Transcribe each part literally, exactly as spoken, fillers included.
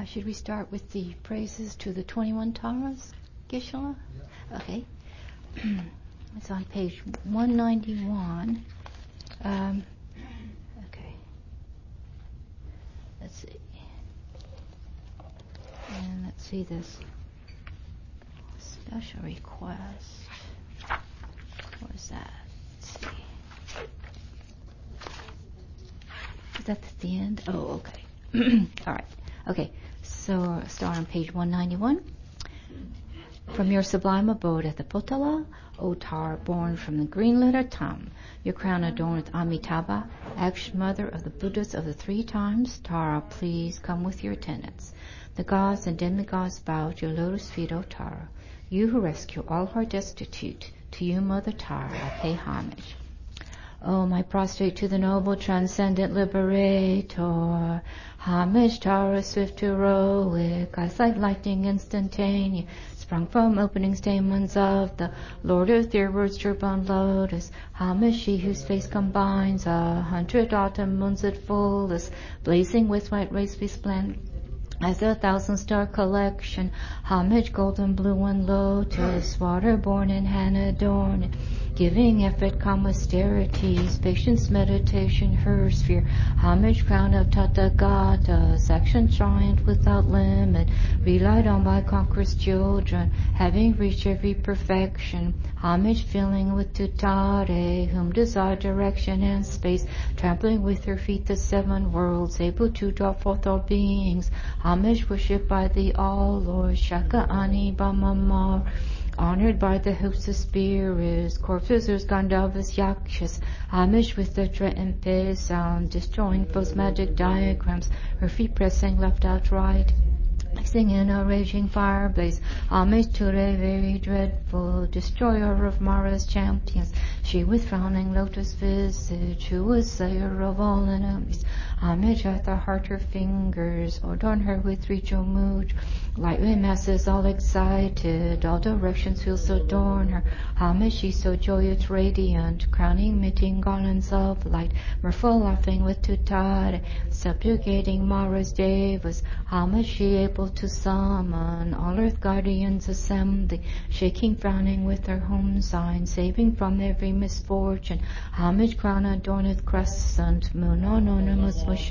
should we start with the praises to the twenty-one Taras, Geshe-la? Yeah. Okay. It's on page one ninety-one. Um, okay. Let's see. And let's see this special request. What is that? Let's see. Is that at the end? Oh, okay. All right. Okay. So start on page one ninety-one. From your sublime abode at the Potala, O Tara, born from the green letter Tam, your crown adorned with Amitabha, action mother of the Buddhas of the three times, Tara, please come with your attendants. The gods and demigods bow to your lotus feet, O Tara. You who rescue all who are destitute, to you, Mother Tara, I pay homage. O my prostrate to the noble transcendent liberator, homage Tara, swift heroic, eyes like lightning instantaneous, sprung from opening stamens of the Lord of their words turban lotus, homage she whose face combines a hundred autumn moons at fullest, blazing with white rays resplendent as a thousand star collection, homage golden blue and lotus, water born in hand adorned, giving effort calm austerities, patience meditation her sphere, homage crown of Tathagatas, action giant without limit, relied on by conquerors children, having reached every perfection, homage filling with Tutare, whom desire direction and space, trampling with her feet the seven worlds, able to draw forth all beings, homage worshipped by the all-Lord, Shaka Ani Bhamamar, honored by the hosts of spirits, corpses, Gandharvas, Yakshas, homage with the threatened pay sound, destroying foes' magic diagrams, her feet pressing left out right, mixing in a raging fire blaze, homage to the very dreadful, destroyer of Mara's champions, she with frowning lotus visage, who was slayer of all enemies, homage at the heart her fingers, adorn her with ritual mood, lightweight masses all excited, all directions wheels adorn her, homage she so joyous radiant, crowning meeting garlands of light, mirthful laughing with Tutare, subjugating Mara's devas, homage she able to summon all earth guardians assembly, shaking frowning with her home sign, saving from every misfortune, homage crown adorned with crescent moon, anonymous mush,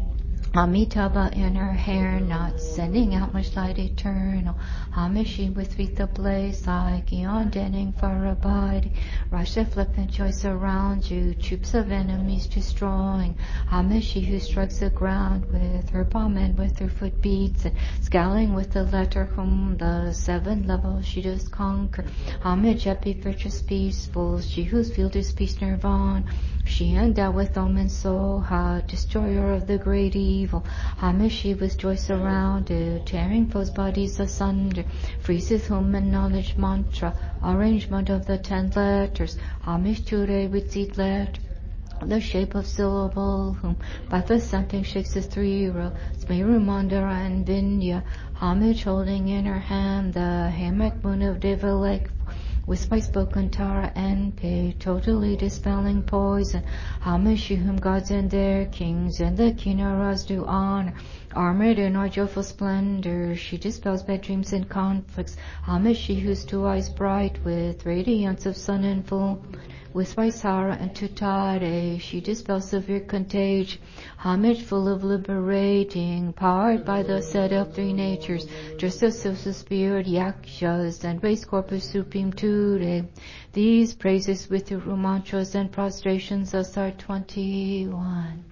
Amitabha in her hair knots, sending out much light eternal, homage she with wreath ablaze like eon denning far abiding, rush of flippant choice around you, troops of enemies destroying, homage she who strikes the ground with her palm and with her foot beats it, scowling with the letter whom the seven levels she does conquer, homage epi virtuous peaceful, she whose field is peace nirvana, she endowed with Om and Soha, destroyer of the great evil, homage she with joy surrounded, tearing foes' bodies asunder, freezeth whom and knowledge mantra, arrangement of the ten letters, homage to the with seed letter, the shape of syllable, whom by the something shakes his three row, Smeru, Mandara, and Vindhya, homage holding in her hand the hammock moon of Devalek, with spice spoken Tara and Pei, totally dispelling poison, homage she whom gods and their kings and the Kinnaras do honor, armored in our joyful splendor, she dispels bad dreams and conflicts, homage she whose two eyes bright with radiance of sun and full, with Vaisara and Tutare, she dispels severe contagion, homage full of liberating, powered by the set of three natures, just as so spirit yakshas and race corpus supreme today. These praises with the mantras and prostrations thus are twenty-one.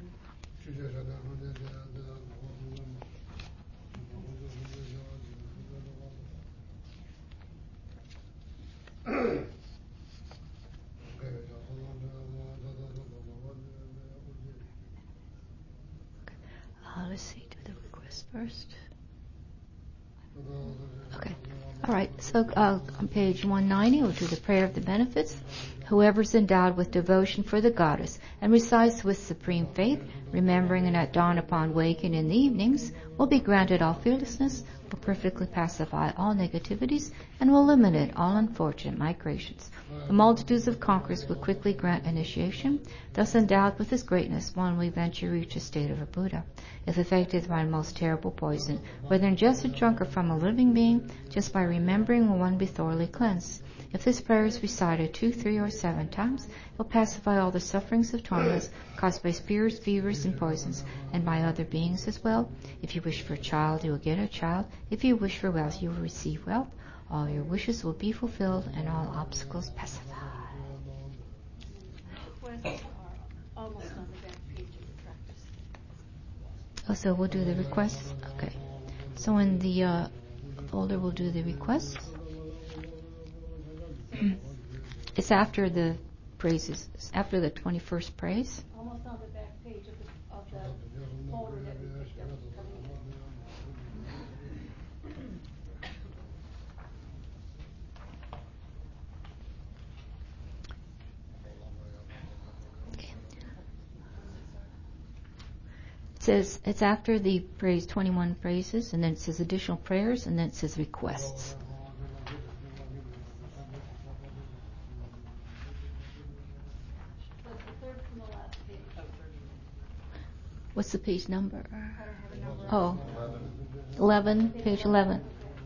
Uh, let's see, do the request first. Okay. All right. So uh, on page one ninety, we'll do the prayer of the benefits. Whoever's endowed with devotion for the goddess and recites with supreme faith, remembering and at dawn upon waking in the evenings, will be granted all fearlessness, will perfectly pacify all negativities and will eliminate all unfortunate migrations. The multitudes of conquerors will quickly grant initiation. Thus endowed with this greatness, one will eventually reach a state of a Buddha. If affected by the most terrible poison, whether ingested, drunk, or from a living being, just by remembering will one be thoroughly cleansed. If this prayer is recited two, three, or seven times, it will pacify all the sufferings of torments caused by spirits, fevers, and poisons, and by other beings as well. If you wish for a child, you will get a child. If you wish for wealth, you will receive wealth. All your wishes will be fulfilled, and all obstacles pacified. Requests are almost on the back page of the practice. Oh, so we'll do the requests? Okay. So in the uh, folder, we'll do the requests. It's after the praises, it's after the twenty-first praise. Almost on the back page of the, of the folder that we picked up coming in. Okay. It says it's after the praise, twenty-one praises, and then it says additional prayers, and then it says requests. What's the page number? Oh, eleven, page eleven.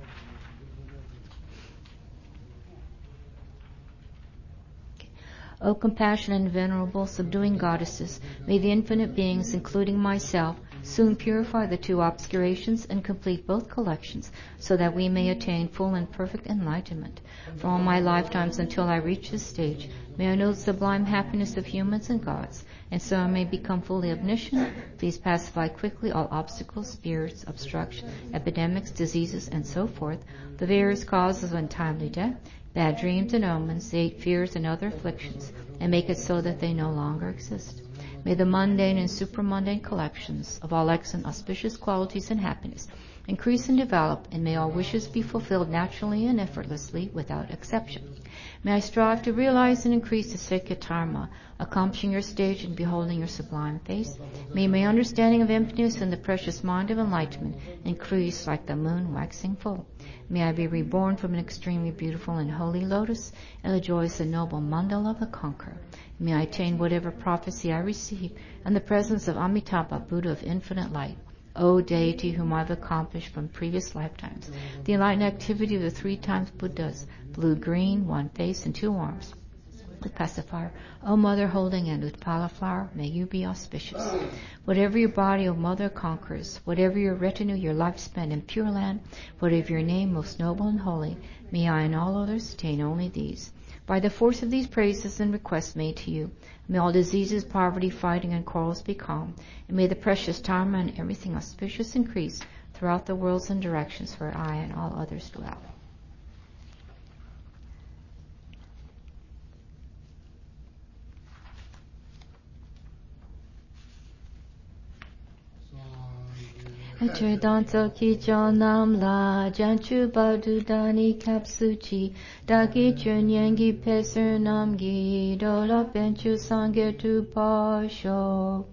Okay. O compassionate and venerable subduing goddesses, may the infinite beings, including myself, soon purify the two obscurations and complete both collections, so that we may attain full and perfect enlightenment. For all my lifetimes until I reach this stage, may I know the sublime happiness of humans and gods, and so I may become fully omniscient. Please pacify quickly all obstacles, spirits, obstruction, epidemics, diseases, and so forth, the various causes of untimely death, bad dreams and omens, the eight fears and other afflictions, and make it so that they no longer exist. May the mundane and supramundane collections of all excellent auspicious qualities and happiness increase and develop, and may all wishes be fulfilled naturally and effortlessly without exception. May I strive to realize and increase the sacred dharma, accomplishing your stage and beholding your sublime face. May my understanding of emptiness and the precious mind of enlightenment increase like the moon waxing full. May I be reborn from an extremely beautiful and holy lotus and the joyous and noble mandala of the conqueror. May I attain whatever prophecy I receive and the presence of Amitabha, Buddha of infinite light. O deity whom I have accomplished from previous lifetimes, the enlightened activity of the three times Buddhas, blue, green, one face, and two arms, with pacifier. O mother holding an Utpala flower, may you be auspicious. Whatever your body, O mother conquers, whatever your retinue, your life spent in Pure Land, whatever your name, most noble and holy, may I and all others attain only these. By the force of these praises and requests made to you, may all diseases, poverty, fighting, and quarrels be calm, and may the precious dharma and everything auspicious increase throughout the worlds and directions where I and all others dwell. Chidanto kicho nam la janchu badu dani kapsuchi dagi chunyangi peser namgi dola penchu sange tu pasho.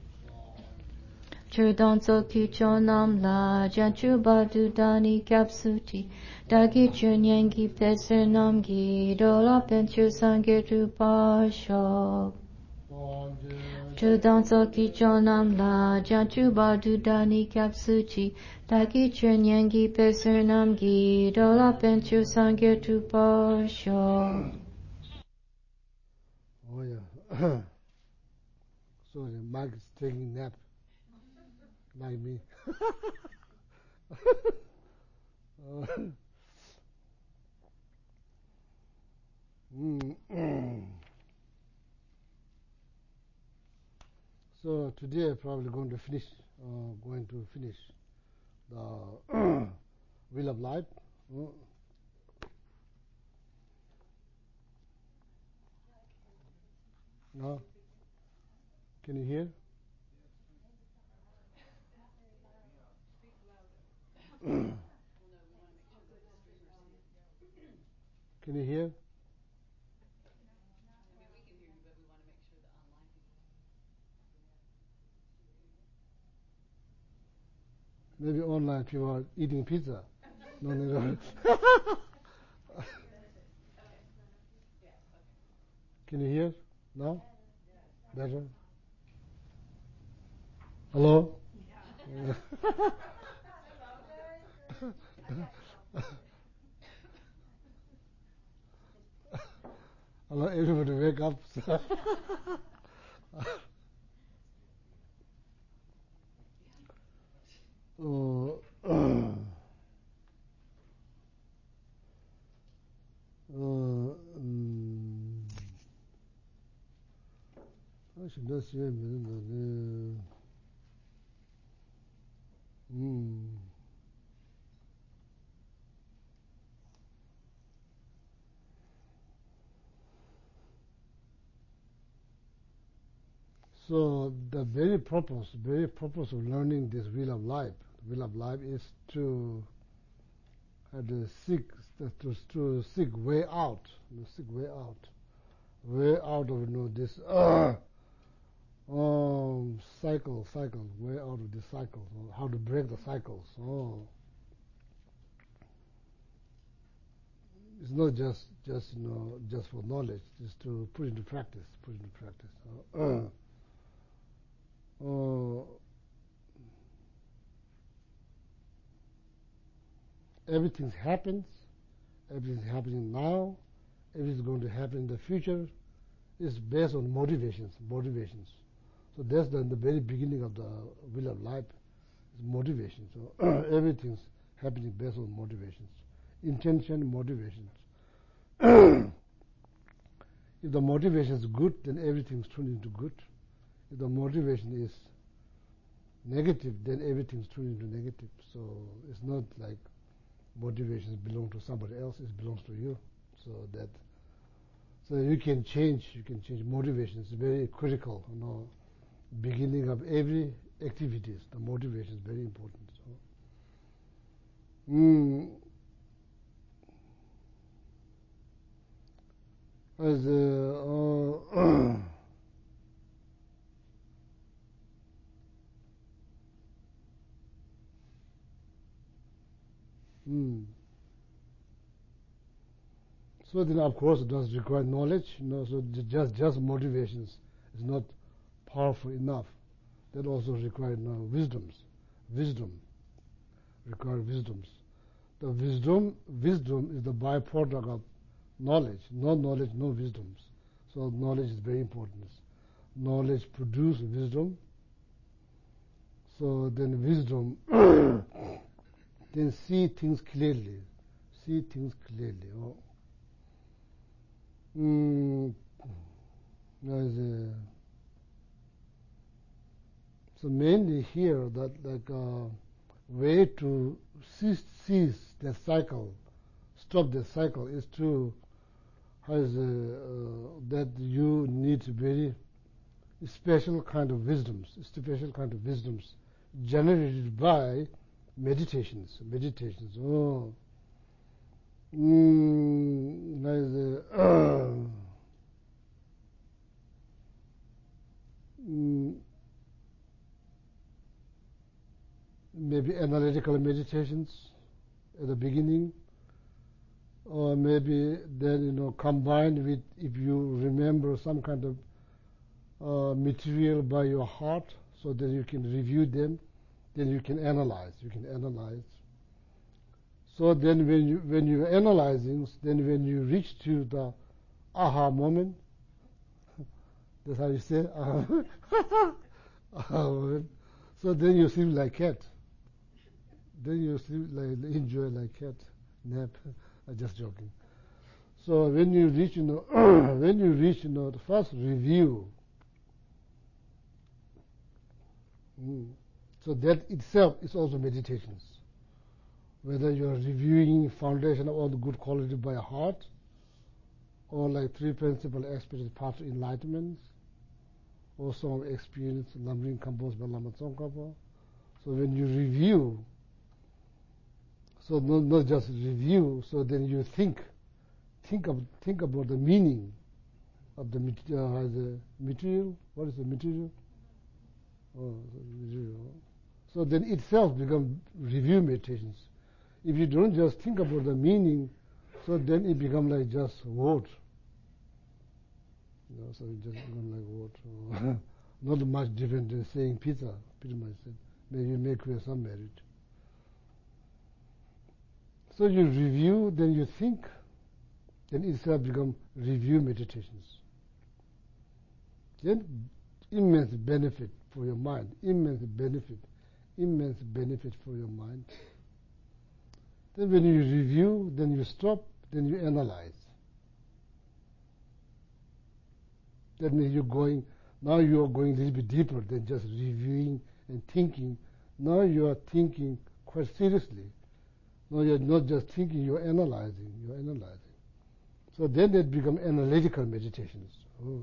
Chidanto kicho nam la janchu badu dani kapsuchi dagi chunyangi peser namgi dola penchu sange tu pasho. Chudanso kicho nam la janchu badu dani kapsuchi dagi chunyangi peser namgi dola penchu sangye tu pasho. Oh yeah. So the Mike is taking nap like me. uh, mm, So today I'm probably going to finish, uh, going to finish the Wheel of Life. Uh, no? Can you hear? Can you hear? Maybe online people are eating pizza. No, no, no. Can you hear now? Better? Hello? Yeah. Hello, everybody wake up. Oh, uh, 음, 사실 몇 시에 되는 음, so the very purpose, very purpose of learning this wheel of life, wheel of life is to uh, to seek to, to seek way out, to seek way out, way out of you know this uh, um cycle, cycle, way out of this cycle. So how to break the cycles. Oh, it's not just just you know just for knowledge, just to put into practice, put into practice. Uh, uh, everything happens, everything's happening now, everything's going to happen in the future. Is based on motivations, motivations. So that's the, the very beginning of the wheel of life, is motivation. So everything's happening based on motivations, intention, motivations. If the motivation is good, then everything's turned into good. If the motivation is negative, then everything's turned into negative. So it's not like motivations belong to somebody else, it belongs to you. So that so you can change, you can change. Motivation is very critical, you know, beginning of every activities. The motivation is very important. So, mm, as uh, uh, mm. So then, of course, it does require knowledge. You know, so just just motivations is not powerful enough. That also requires you know, wisdoms. Wisdom require wisdoms. The wisdom wisdom is the byproduct of knowledge. No knowledge, no wisdoms. So knowledge is very important. Knowledge produces wisdom. So then wisdom, then see things clearly. See things clearly. Oh. Mm, as a, so mainly here that like uh, way to cease, cease the cycle, stop the cycle is to has a, uh, that you need very special kind of wisdoms, special kind of wisdoms generated by meditations, meditations. Oh, mm, there's a, uh, mm, maybe analytical meditations at the beginning, or maybe then you know combined with if you remember some kind of uh, material by your heart, so that you can review them, then you can analyze. You can analyze. So then, when you when you're analyzing, then when you reach to the aha moment, that's how you say aha, aha moment. So then you sleep like cat. Then you sleep like enjoy like cat nap. I'm just joking. So when you reach, you know, when you reach, you know, the first review. Mm. So that itself is also meditations. Whether you are reviewing foundation of all the good qualities by heart, or like three principal aspects part of enlightenment, or some experience numbering composed by Lama Tsongkhapa. So when you review, so not, not just review, so then you think, think of think about the meaning of the, uh, the material. What is the material? Oh, the material. So then itself becomes review meditations. If you don't just think about the meaning, so then it becomes like just word. You know, so it just becomes like word. Not much different than saying pizza, pretty much. Maybe you make some merit. So you review, then you think, then itself become review meditations. Then immense benefit for your mind, immense benefit, immense benefit for your mind. Then when you review, then you stop, then you analyze. That means you're going, now you're going a little bit deeper than just reviewing and thinking. Now you are thinking quite seriously. Now you're not just thinking, you're analyzing, you're analyzing. So then it becomes analytical meditations. Oh.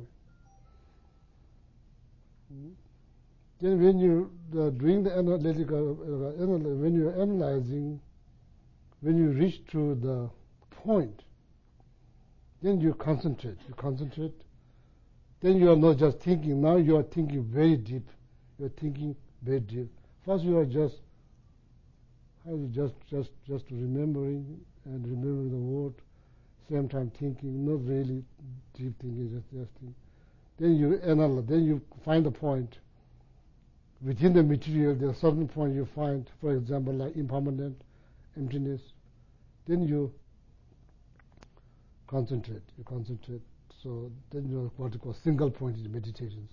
Hmm. Then when you're uh, doing the analytical, uh, anal- when you're analyzing, when you reach to the point, then you concentrate, you concentrate. Then you are not just thinking, now you are thinking very deep. You're thinking very deep. First you are just, how you just, just, just remembering and remembering the word, same time thinking, not really deep thinking, just, just thinking. Then you analyze, then you find a point. Within the material, there are certain points you find, for example, like impermanent, emptiness. Then you concentrate, you concentrate. So then you know what you call single pointed meditations.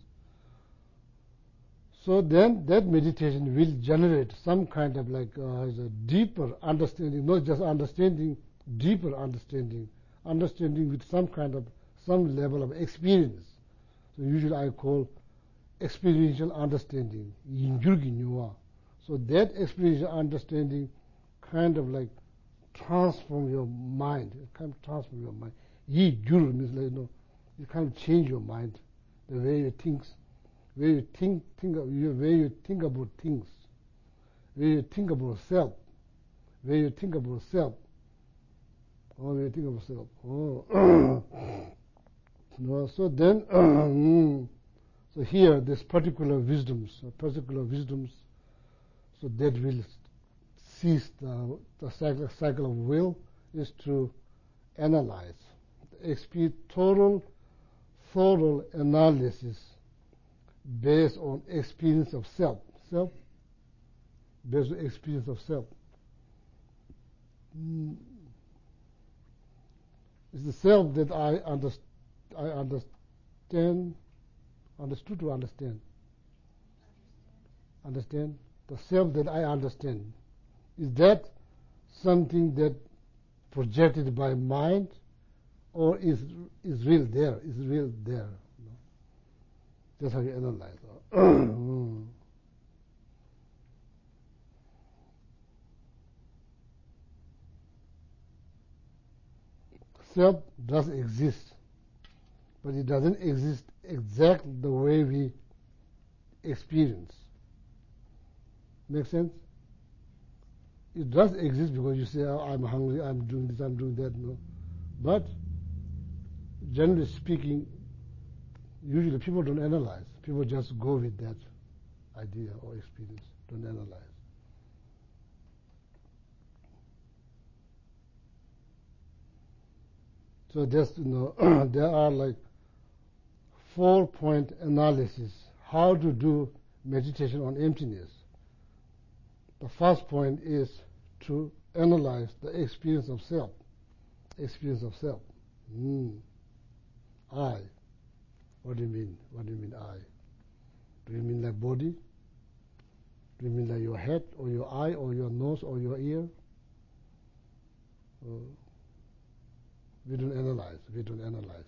So then that meditation will generate some kind of like uh, a deeper understanding, not just understanding, deeper understanding, understanding with some kind of, some level of experience. So usually I call experiential understanding, yinjurgi. So that experiential understanding kind of like transform your mind, kind of transform your mind. Yi jur means like, you know, it kind of change your mind, the way you think, where you think, think of, where you think about things, where you think about self, where you think about self, or where you think about self. Oh. No, so then, so here, this particular wisdoms, particular wisdoms, so that will cease the, the cycle, cycle of will is to analyze, experience total, thorough analysis based on experience of self, self, based on experience of self. Mm. It's the self that I, under, I understand, understood to understand. Understand? The self that I understand. Is that something that projected by mind, or is is real there? Is real there? You know? That's how you analyze. Mm. Self does exist, but it doesn't exist exactly the way we experience. Make sense? It does exist because you say, oh, I'm hungry, I'm doing this, I'm doing that. No, but generally speaking, usually people don't analyze. People just go with that idea or experience, don't analyze. So there's, you know, there are like four-point analysis, how to do meditation on emptiness. The first point is to analyze the experience of self, experience of self. Mm. I. What do you mean? What do you mean I? Do you mean like body? Do you mean like your head or your eye or your nose or your ear? Uh, we don't analyze. We don't analyze.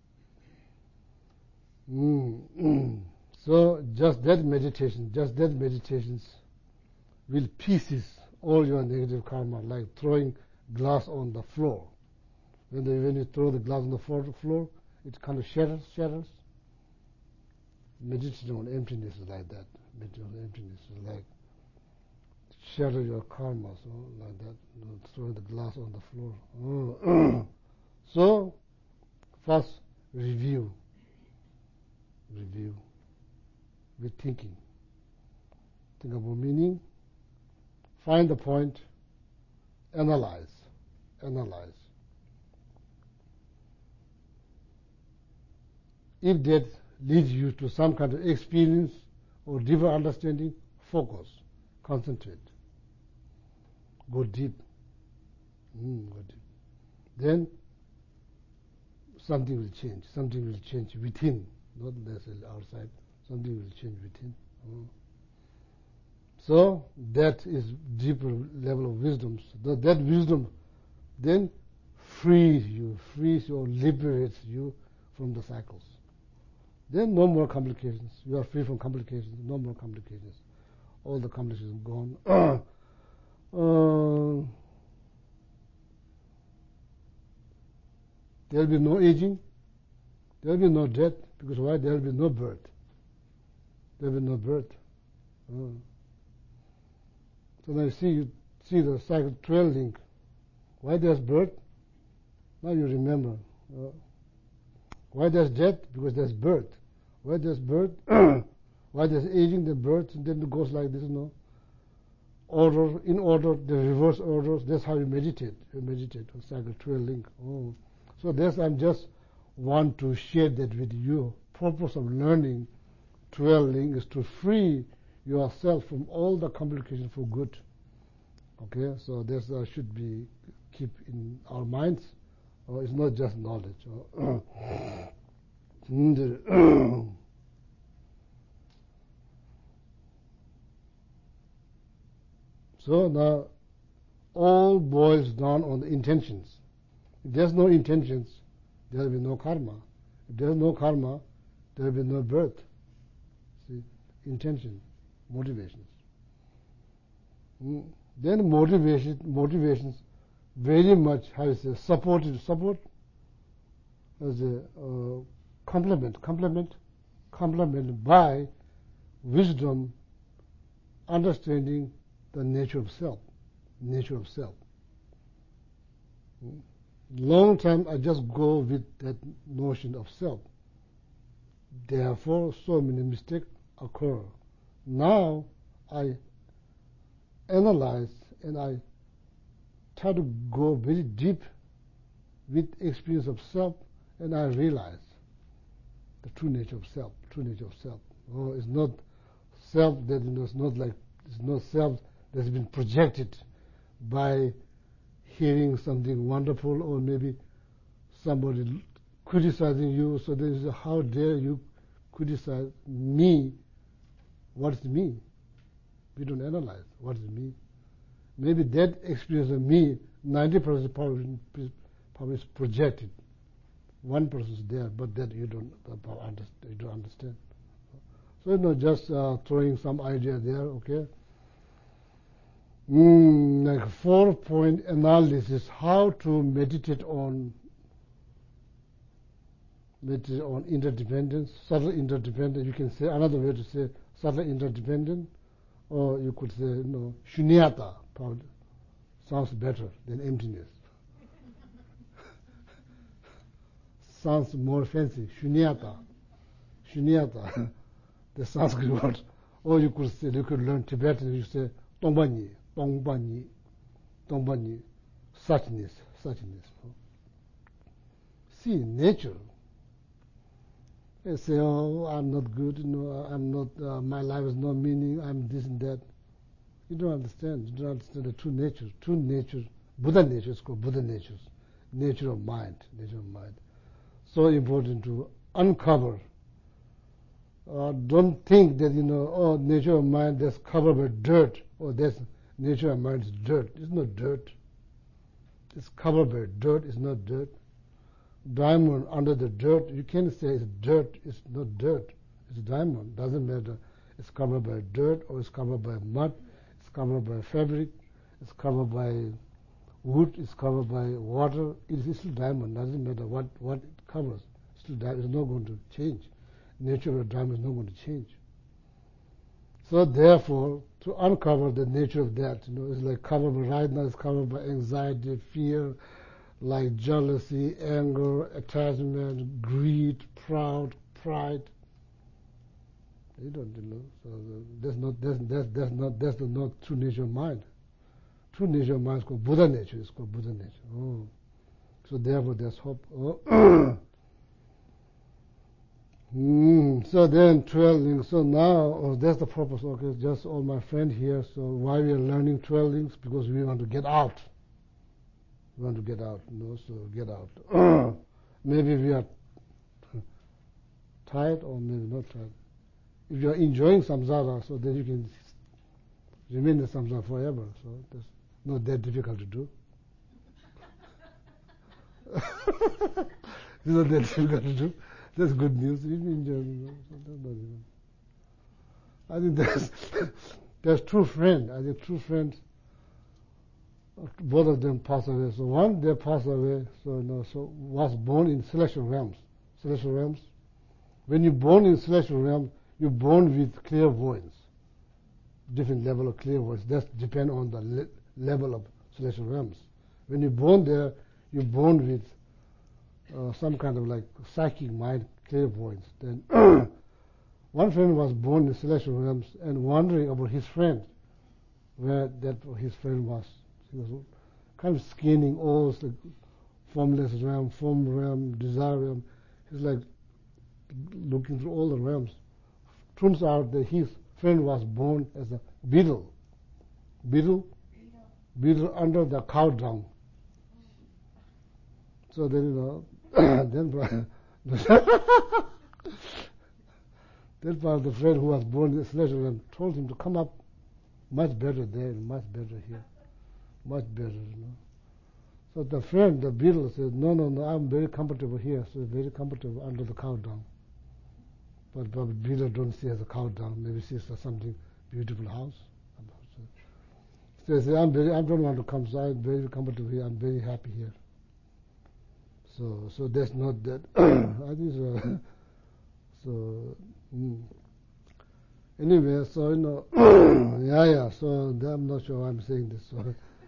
Mm. So just that meditation, just that meditations will pieces all your negative karma, like throwing glass on the floor. When, the, when you throw the glass on the floor, floor, it kind of shatters, shatters. Meditation on emptiness is like that. Meditation on emptiness is like shatter your karma, so like that, you know, throw the glass on the floor. Oh. So, first, review. Review with thinking. think about meaning, find the point, analyze, analyze. If that leads you to some kind of experience or deeper understanding, focus, concentrate, go deep, mm, go deep. Then something will change. Something will change within, not necessarily outside. Something will change within. Mm. So that is deeper level of wisdom. So that wisdom then frees you, frees or liberates you from the cycles. Then no more complications. You are free from complications. No more complications. All the complications gone. uh, there will be no aging. There will be no death. Because why? There will be no birth. There will be no birth. Uh. So now you see, you see the cycle twelve link. Why there's birth? Now you remember. Uh, why there's death? Because there's birth. Why there's birth? Why there's aging, the birth, and then it goes like this, you know. Order, in order, the reverse orders. That's how you meditate. You meditate on cycle twelve link. Oh. So that's, I'm just want to share that with you. Purpose of learning twelve link is to free yourself from all the complications for good. Okay, so this uh, should be keep in our minds. Uh, it's not just knowledge. Uh, so now all boils down on the intentions. If there's no intentions, there will be no karma. If there's no karma, there will be no birth. See, intention, motivations. Mm. Then motivation, motivations very much has a supported support as a uh, complement, complement, complement by wisdom, understanding the nature of self, nature of self. Mm. Long time I just go with that notion of self. Therefore, so many mistakes occur. Now I analyze and I try to go very deep with experience of self, and I realize the true nature of self. True nature of self. Oh, it's not self that you know, it's not like it's not self that's been projected by hearing something wonderful or maybe somebody criticizing you. So there is a, how dare you criticize me? What is me? We don't analyze what is me. Maybe that experience of me, ninety percent probably, probably is projected. One person is there, but that you don't understand. You don't understand. So you know, just uh, throwing some idea there, okay. Mm, like four-point analysis: how to meditate on meditate on interdependence, subtle interdependence. You can say another way to say subtle interdependence. Or you could say, you know, shunyata, probably sounds better than emptiness. Sounds more fancy, shunyata, shunyata, the Sanskrit word. Or you could say, you could learn Tibetan, you say, tongpanyi, tongpanyi, tongpanyi, suchness, suchness. See, nature. They say, oh, I'm not good, you know, I'm not, uh, my life has no meaning, I'm this and that. You don't understand. You don't understand the true nature. True nature, Buddha nature is called Buddha nature. Nature of mind, nature of mind. So important to uncover. Uh, don't think that, you know, oh, nature of mind that's covered by dirt, or that's nature of mind is dirt. It's not dirt. It's covered by dirt, it's not dirt. Diamond under the dirt, you can't say it's dirt, it's not dirt. It's diamond, doesn't matter. It's covered by dirt or it's covered by mud, it's covered by fabric, it's covered by wood, it's covered by water. It's still diamond, doesn't matter what, what it covers. It's still diamond, it's not going to change. Nature of diamond is not going to change. So therefore, to uncover the nature of that, you know, it's like covered by, right now it's covered by anxiety, fear, like jealousy, anger, attachment, greed, proud, pride. You don't, you know. So the, that's not that's, that's that's not that's the not true nature of mind. True nature of mind is called Buddha nature. It's called Buddha nature. Oh. So therefore, there's hope. Oh. mm. So then, twelve links. So now, oh, that's the purpose. Okay, just all my friend here. So why we are learning twelve links? Because we want to get out. We want to get out. You know. So get out. Maybe we are tired, or maybe not tired. If you are enjoying samsara, so then you can remain in samsara forever. So that's not that difficult to do. It's not that difficult to do. That's good news. If you enjoy, you know, so that's not even. I think that's that's true friend. I think true friends. Both of them passed away. So one they passed away. So you know, so was born in celestial realms. Celestial realms. When you're born in celestial realms, you're born with clairvoyance. Different level of clairvoyance. That depends on the le- level of celestial realms. When you're born there, you're born with uh, some kind of like psychic mind, clairvoyance. Then one friend was born in celestial realms and wondering about his friend, where that his friend was. He was kind of scanning all the formless realm, form realm, desire realm. He's like looking through all the realms. Turns out that his friend was born as a beetle. Beetle? Beetle under the cow dung. So then, you know, then that part of the friend who was born in this celestial realm told him to come up much better there, much better here, much better, you know. So the friend, the beetle, said, no, no, no, I'm very comfortable here, so very comfortable under the cow dung. But probably beetle don't see as a cow dung, maybe sees as something beautiful house. So he said, I'm very, I don't want to come, so I'm very comfortable here, I'm very happy here. So, so that's not that. I think so. So, mm. Anyway, so you know, yeah, yeah. So I'm not sure why I'm saying this. So,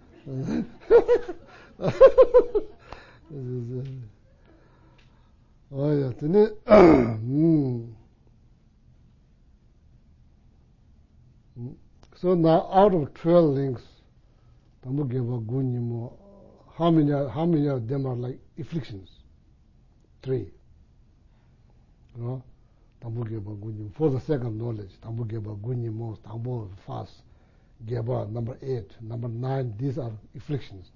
this is, uh, oh yeah, mm. So now, out of twelve links, how many are, how many of them are like afflictions? Three. You know? For the sake of knowledge, fast, number eight, number nine, these are afflictions.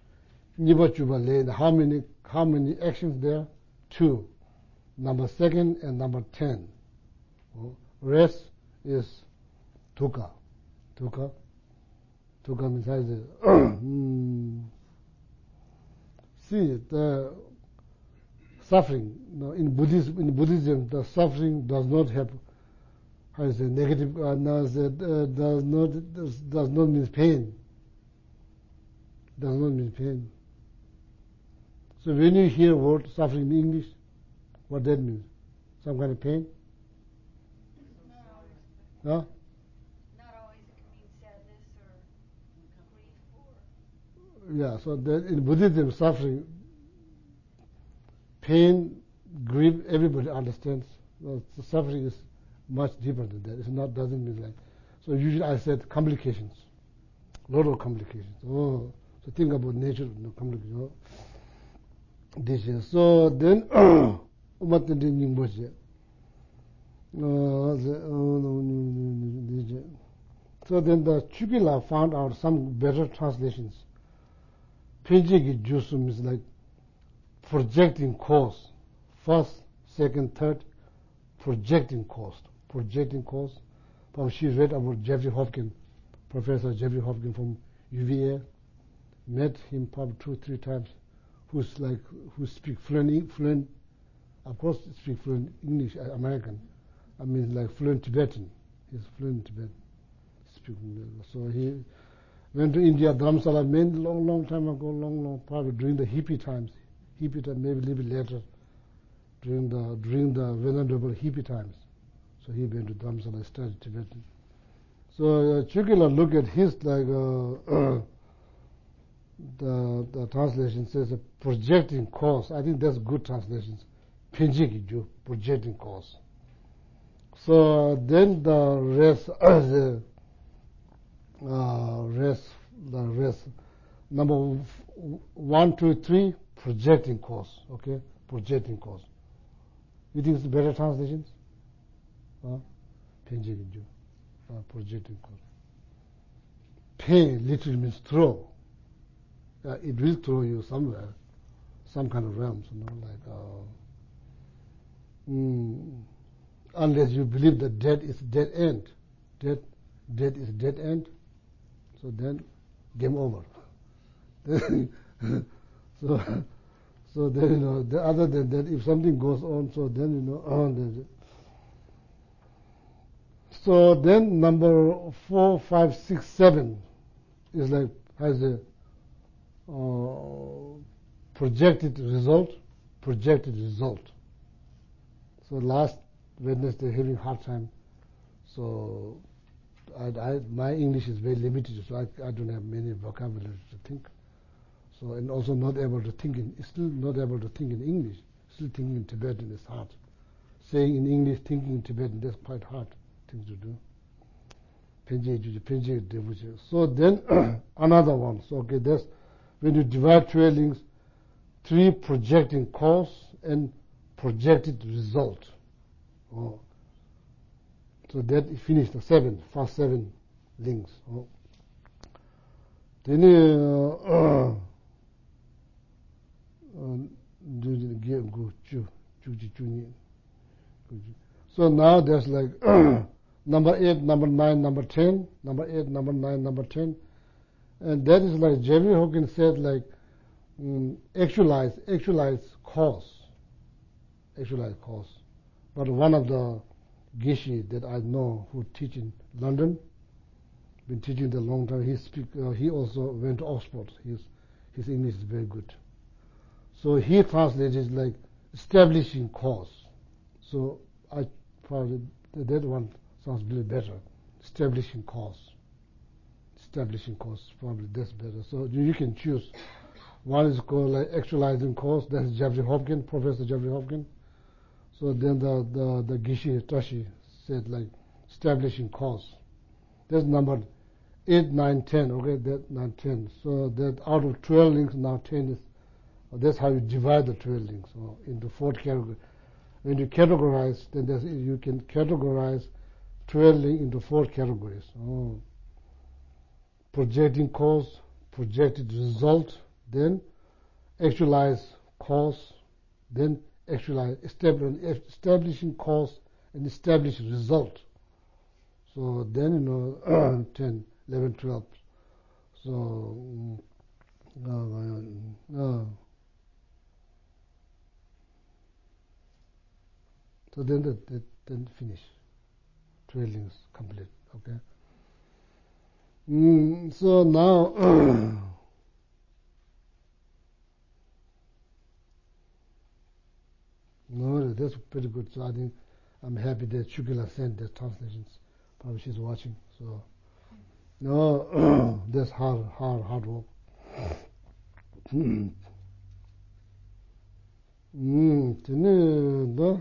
How many how many actions there? Two. Number second and number ten. Rest is dukkha. Dukkha. Dukkha means mm. See the suffering. No, in Buddhism, in Buddhism, the suffering does not have, how you say, negative. Uh, no, that, uh, does not does, does not mean pain. Does not mean pain. So when you hear word suffering in English, what that means? Some kind of pain? Not always. Huh? Not always. It can mean sadness or grief or. Yeah. So that in Buddhism, suffering, pain, grief, everybody understands. Well, the suffering is much deeper than that. It's not doesn't mean like. So usually I said complications, a lot of complications. Oh, so think about nature of the complications. This is so then. So then the Chukila found out some better translations. Pinjiki Jusum is like projecting cause. First, second, third, projecting cause. Projecting cause. But she read about Jeffrey Hopkins, Professor Jeffrey Hopkins from U V A. Met him probably two, three times. Who's like who speak fluent, fluent. Of course, speak fluent English, American. I mean, like fluent Tibetan. He's fluent Tibetan. Speaking. So he went to India, Dharamsala, many long, long time ago, long, long, probably during the hippie times. Hippie time, maybe a little bit later, during the during the venerable hippie times. So he went to Dharamsala, studied Tibetan. So uh, Chukila look at his like uh, the the translation says a projecting cause. I think that's good translations. Pinjiki, projecting cause. So then the rest, the uh, rest, the rest, number one, two, three, projecting course, okay, projecting course. You think it's better translations? Uh, projecting course. Pay literally means throw. Uh, it will throw you somewhere, some kind of realms, you know, like, uh, mm, unless you believe that death is dead end. Death, death is dead end, so then game over. so, so then, you know, the, other than that, if something goes on, so then, you know, uh, the, so then number four, five, six, seven is like, has a uh, projected result, projected result. So last Wednesday, having hard time, so I, I, my English is very limited, so I, I don't have many vocabulary to think. So, and also not able to think in, still not able to think in English, still thinking in Tibetan is hard. Saying in English, thinking in Tibetan, that's quite hard thing to do. So then another one, so okay, that's when you divide twelve links, three projecting cause and projected result. Oh. So that finished the seven, first seven links. Oh. Then uh, so now there's like number eight, number nine, number ten, number eight, number nine, number ten, and that is like Jeremy Hawkins said, like um, actualize, actualize cause, actualize cause. But one of the Geshe that I know who teach in London, been teaching a long time. He speak. Uh, he also went to Oxford. His his English is very good. So he translated like establishing cause. So I probably that one sounds really better. Establishing cause. Establishing cause probably that's better. So you can choose. One is called like actualizing cause. That's Jeffrey Hopkins, Professor Jeffrey Hopkins. So then the the the Geshe Tashi said like establishing cause. That's number eight, nine, ten. Okay, that nine, ten. So that out of twelve links, now ten is. That's how you divide the twelve links so into four categories. When you categorize, then there's, you can categorize twelve links into four categories. Oh. Projecting cause, projected result, then actualize cause, then actualize establishing cause and establish result. So then, you know, ten, eleven, twelve. So, uh, uh, so then, the, the, then finish. twelve links complete. Okay. Mm, so now, no, that's pretty good. So I think I'm happy that Shukila sent the translations. Probably she's watching. So no, that's hard, hard, hard work. Hmm. Hmm. No.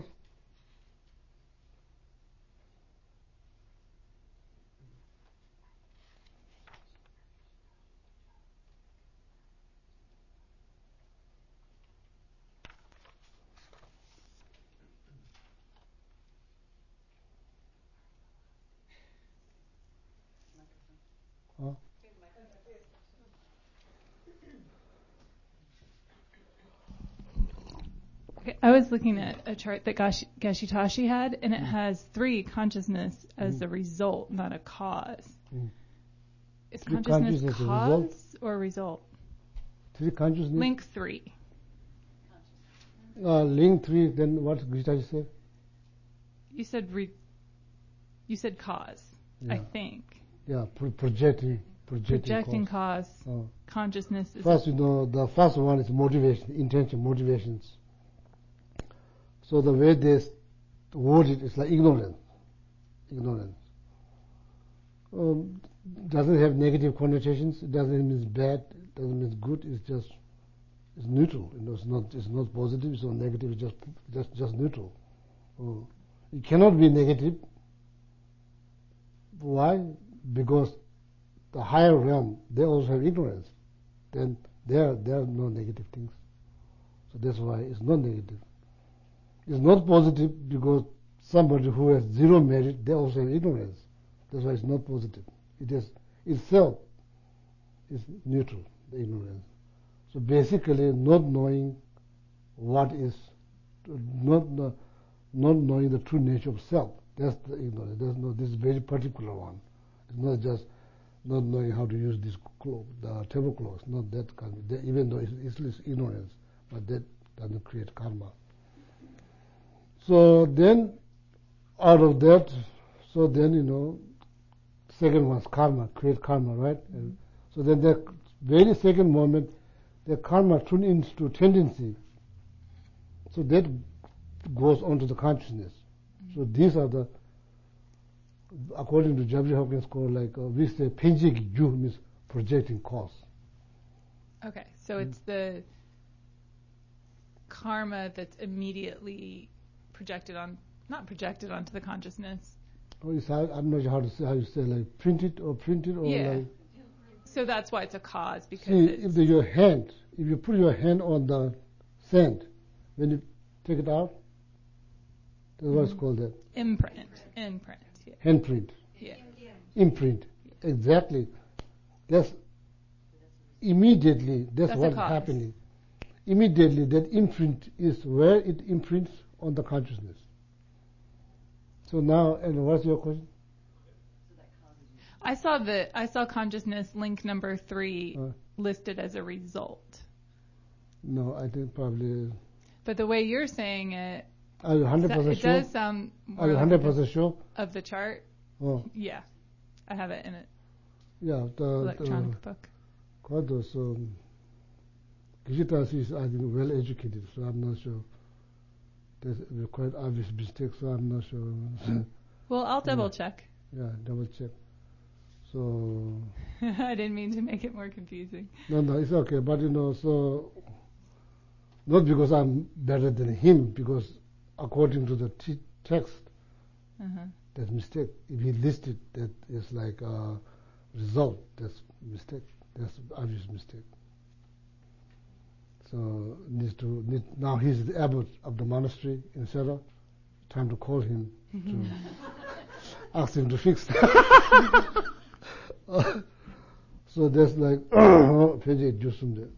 Huh? Okay, I was looking at a chart that Gashi, Gashitashi had, and it has three consciousness as mm. the result, not a cause. Mm. Is three consciousness, consciousness cause result? Or result? Three consciousness? Link three. Uh, link three, then what Gashitashi said? You said re, you said cause, yeah. I think. Yeah, pro- projecting. Projecting, projecting cause. cause oh. Consciousness is... First, you know, the first one is motivation, intention, motivations. So the way they word it is like ignorance. Ignorance. Um, doesn't have negative connotations. It doesn't mean bad. It doesn't mean good. It's just it's neutral. You know, it's not it's not positive. It's not negative. It's just just just neutral. Oh. It cannot be negative. Why? Because the higher realm, they also have ignorance. Then there, there are no negative things. So that's why it's not negative. It's not positive because somebody who has zero merit, they also have ignorance. That's why it's not positive. It is itself is neutral, the ignorance. So basically, not knowing what is, not not knowing the true nature of self. That's the ignorance. There's no, this is a very particular one. It's not just not knowing how to use this cloth, the tablecloth. Not that kind of, that, even though it's, it's ignorance, but that doesn't create karma. So then, out of that, so then you know, second one's karma, create karma, right? And so then the very second moment, the karma turns into tendency. So that goes on to the consciousness. So these are the, according to Jabri Hawkins Code, like uh, we say, penjik ju means projecting cause. Okay, so it's the karma that's immediately projected on, not projected onto the consciousness. Oh, it's, I, I'm not sure how to say, how you say, like print it or print it or Yeah. like. So that's why it's a cause, because See, it's, if the, your hand, if you put your hand on the sand, when you take it out, that's what it's called that. imprint. Imprint. Yeah. Handprint. Yeah. Imprint. Exactly. That's immediately, that's, That's a what's cause. happening. Immediately, that imprint is where it imprints on the consciousness. So now, and what's your question? I saw the I saw consciousness link number three Uh, listed as a result, no, I think probably. but the way you're saying it, Are you one hundred percent it sure? does sound more Are you like one hundred percent sure? of the chart. Oh, Yeah, I have it in an yeah. The, electronic the, book. Quite those, um, Kishitashi is, I think, well educated, so I'm not sure. There's a quite obvious mistake, so I'm not sure. Well, I'll double Yeah. check. Yeah, double check. So, I didn't mean to make it more confusing. no, no, it's okay. But, you know, so, not because I'm better than him, because according to the t- text, Uh-huh. that's mistake. If he listed that is like a result, that's mistake. That's obvious mistake. So needs to need, now he's the abbot of the monastery in Sera. Time to call him to ask him to fix that. uh, so that's like page Jusum.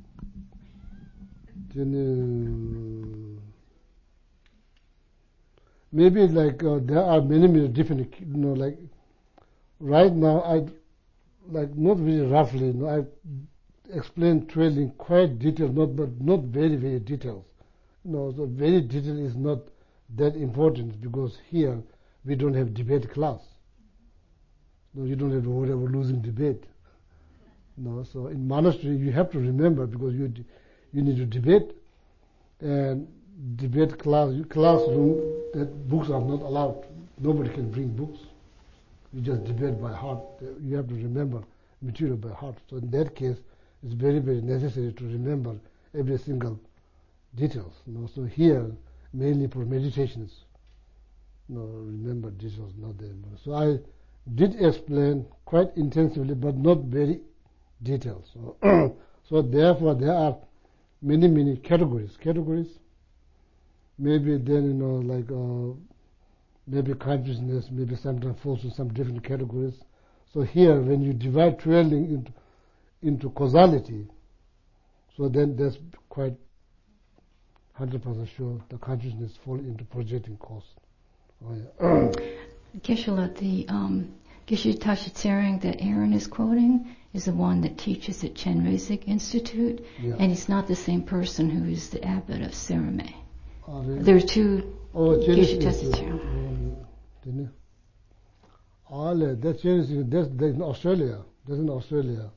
Maybe like uh, there are many many different, you know, like right now I like not very roughly, you know, I explained trailing quite detailed, not but not very very detailed. You know, so very detailed is not that important because here we don't have debate class. No, you don't have to worry about losing debate. No, so in monastery you have to remember because you you need to debate, and debate class classroom that books are not allowed. Nobody can bring books. You just debate by heart. You have to remember material by heart. So in that case, it's very, very necessary to remember every single details. You know? So here, mainly for meditations, you know, remember details, not that important. So I did explain quite intensively, but not very detailed. So, so therefore, there are many, many categories. Categories. Maybe then, you know, like uh, maybe consciousness, maybe sometimes falls in some different categories. So here, when you divide trailing into into causality, so then that's quite one hundred percent sure the consciousness fall into projecting cause. Oh, yeah. Geshe-la, the um, Geshe Tashi Tsering that Aaron is quoting is the one that teaches at Chenrezig Institute, Yeah. and he's not the same person who is the abbot of Serame. Oh, really? There are two Oh, Geshe Chinese Tashi is, Tsering. um, didn't it? Oh, that's Chinese. That's, that's in Australia. That's in Australia.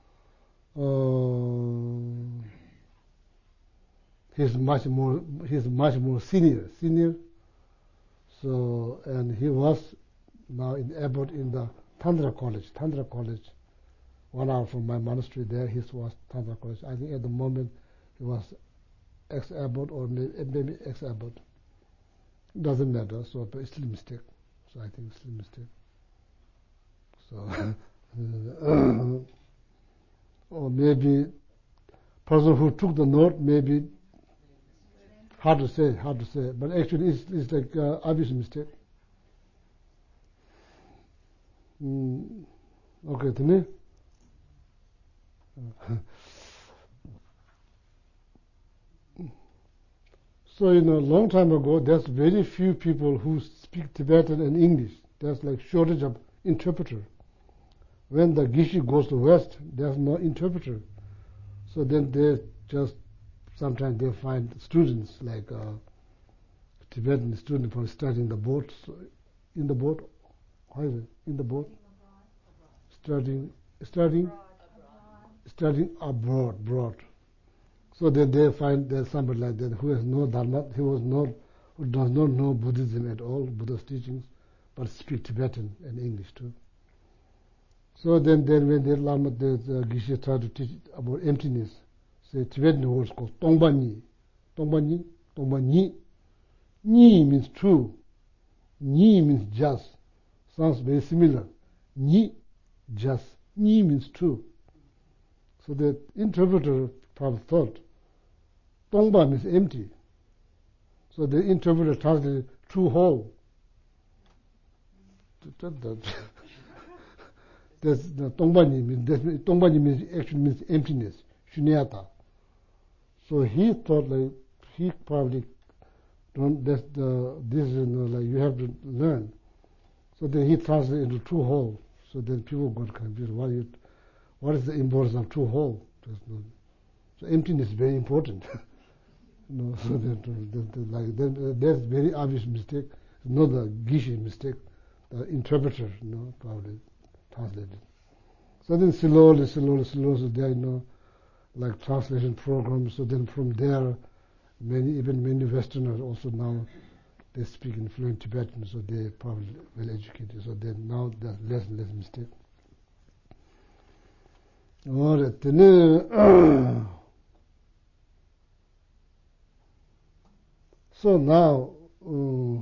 Uh, he's much more. He's much more senior. Senior. So, and he was now in abbot in the Tantra College. Tantra College, one hour from my monastery there. He was Tantra College. I think at the moment he was ex-abbot or maybe, maybe ex-abbot. doesn't matter. So, but it's still a mistake. So I think it's still a mistake. So, or maybe person who took the note, maybe hard to say, hard to say. But actually, it's, it's like uh, obvious mistake. Mm. Okay, to me. So, you know, a long time ago, there's very few people who speak Tibetan and English. There's like shortage of interpreter. When the Gishi goes to West, there's no interpreter. So then they just, sometimes they find students, like uh, Tibetan students for studying the boat, in the boat, how is it, in the boat? Studying, studying, studying abroad, abroad. So then they find there's somebody like that who has no Dharma, who was not, who does not know Buddhism at all, Buddha's teachings, but speak Tibetan and English too. So then, then when the Lama, the, the Geshe tried to teach about emptiness, say Tibetan words called Tongpa Ni, Tongpa Ni, Tongpa Ni. Ni means true, Ni means just. Sounds very similar. Ni, just. Ni means true. So the interpreter probably thought Tongpa means empty. So the interpreter translated true whole. That's the Tongpa Ni means, Tongpa Ni means actually means emptiness, shunyata. So he thought like he probably don't. That's the this is you know, like you have to learn. So then he translated into true whole. So then people got confused. What is, what is the importance of true whole? No, so emptiness is very important. you know, so that, that, that like that, that's very obvious mistake. Not the Gishi mistake. The interpreter, you know, probably translated. So then slowly, slowly, slowly, there, you know, like translation programs. So then from there, many, even many Westerners also now, they speak in fluent Tibetan, so they're probably well educated. So then now there's less and less mistake. All right, then, so now, uh,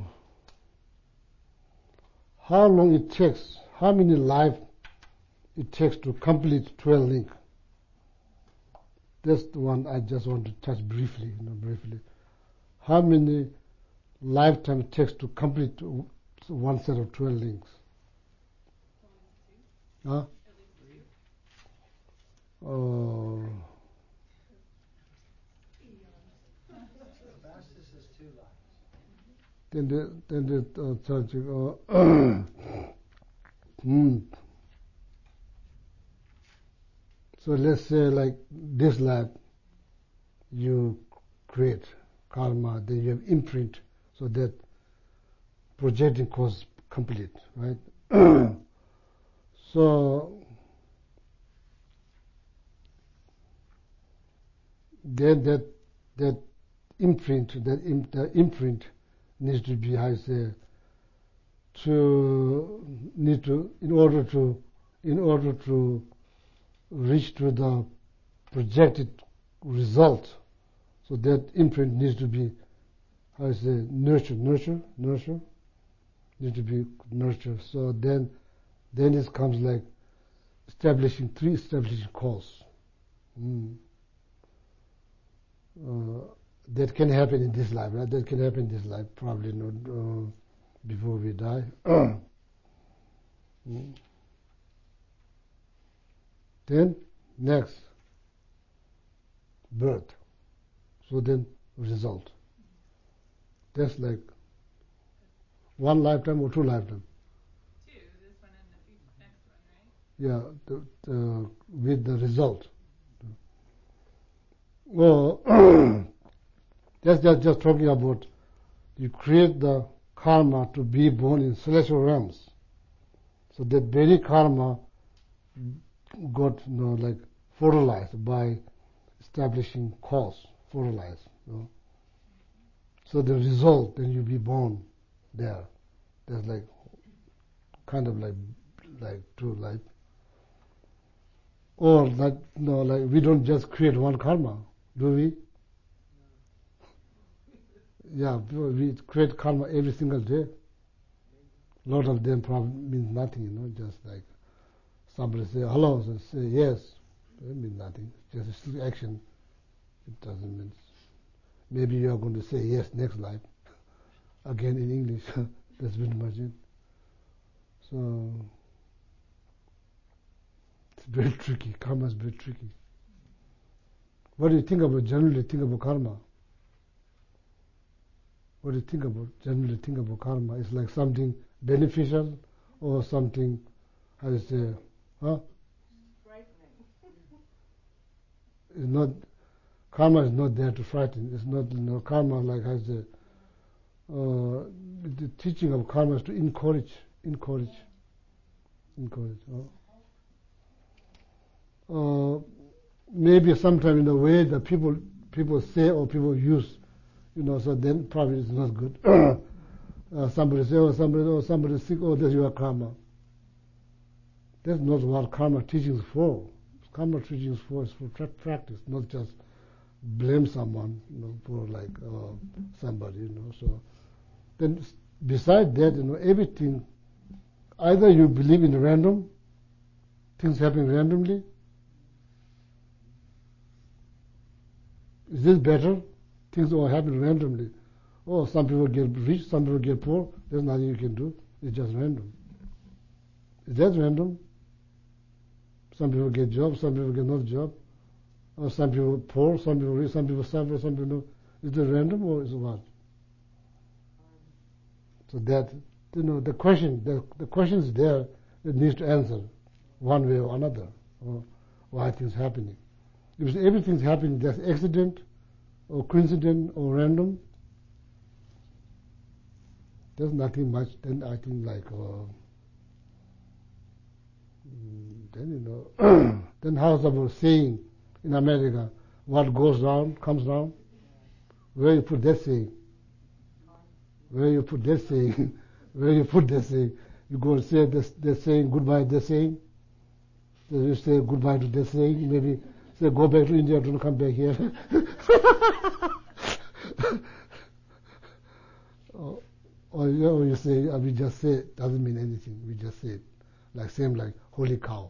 how long it takes, how many lives it takes to complete twelve link? That's the one I just want to touch briefly, you know, briefly. How many lifetime it takes to complete one set of twelve links? Huh? Oh. Then the then the uh, church, uh, mm. So let's say like this life you create karma, then you have imprint, so that projecting cause complete, right? So then that that imprint, that im, the imprint needs to be, I say, to need to in order to in order to reach to the projected result. So that imprint needs to be, how I say, nurture, nurture, nurture, needs to be nurtured. So then, then it comes like establishing three establishing cause. Mm. Uh, that can happen in this life, right? That can happen in this life, probably not uh, before we die. mm. Then next, birth. So then result. That's like one lifetime or two lifetime. Two, this one and the next one, right? Yeah, the, the, with the result. Well, that's just, just talking about you create the karma to be born in celestial realms. So that very karma got, you know, like fertilized by establishing cause, fertilized. You know? So the result, then you be born there. There's like kind of like like true life. Or like you know, like we don't just create one karma, do we? Yeah, we create karma every single day. A lot of them probably means nothing, you know, just like somebody say hello, so say yes. It means nothing. Just a silly action. It doesn't mean. Maybe you are going to say yes next life. Again in English. That's very much it. So it's very tricky. Karma is very tricky. What do you think about, generally think about karma? What do you think about, generally think about karma? It's like something beneficial or something, how do you say, huh? It's not, karma is not there to frighten. It's not, you know, karma like has the, uh, the teaching of karma is to encourage, encourage, encourage. Huh? Uh, maybe sometime in the way that people people say or people use, you know, so then probably it's not good. uh, somebody say, oh, somebody, oh, somebody sick, oh, that's your karma. That's not what karma teaching is for. Karma teaching is for is for practice, not just blame someone, you know, for like uh, somebody, you know. So then, besides that, you know, everything. Either you believe in random, things happen randomly. Is this better? Things all happen randomly. Oh, some people get rich, some people get poor. There's nothing you can do. It's just random. Is that random? Some people get jobs, some people get not job. Or some people poor, some people rich, some people suffer, some people no. Is it random or is it what? So that, you know, the question, the, the question is there. It needs to answer one way or another. Or why things happening. If everything's happening, that's accident or coincident or random, there's nothing much. Then I think like, uh, then you know, then how's about saying in America, what goes down comes down? Where you put that saying? Where you put that saying? Where you put that saying? You go and say this, they're saying goodbye, they're saying. So you say goodbye to that saying, maybe say go back to India, don't come back here. or, or, you know, you say, uh, we just say it, doesn't mean anything, we just say it. Like same like holy cow.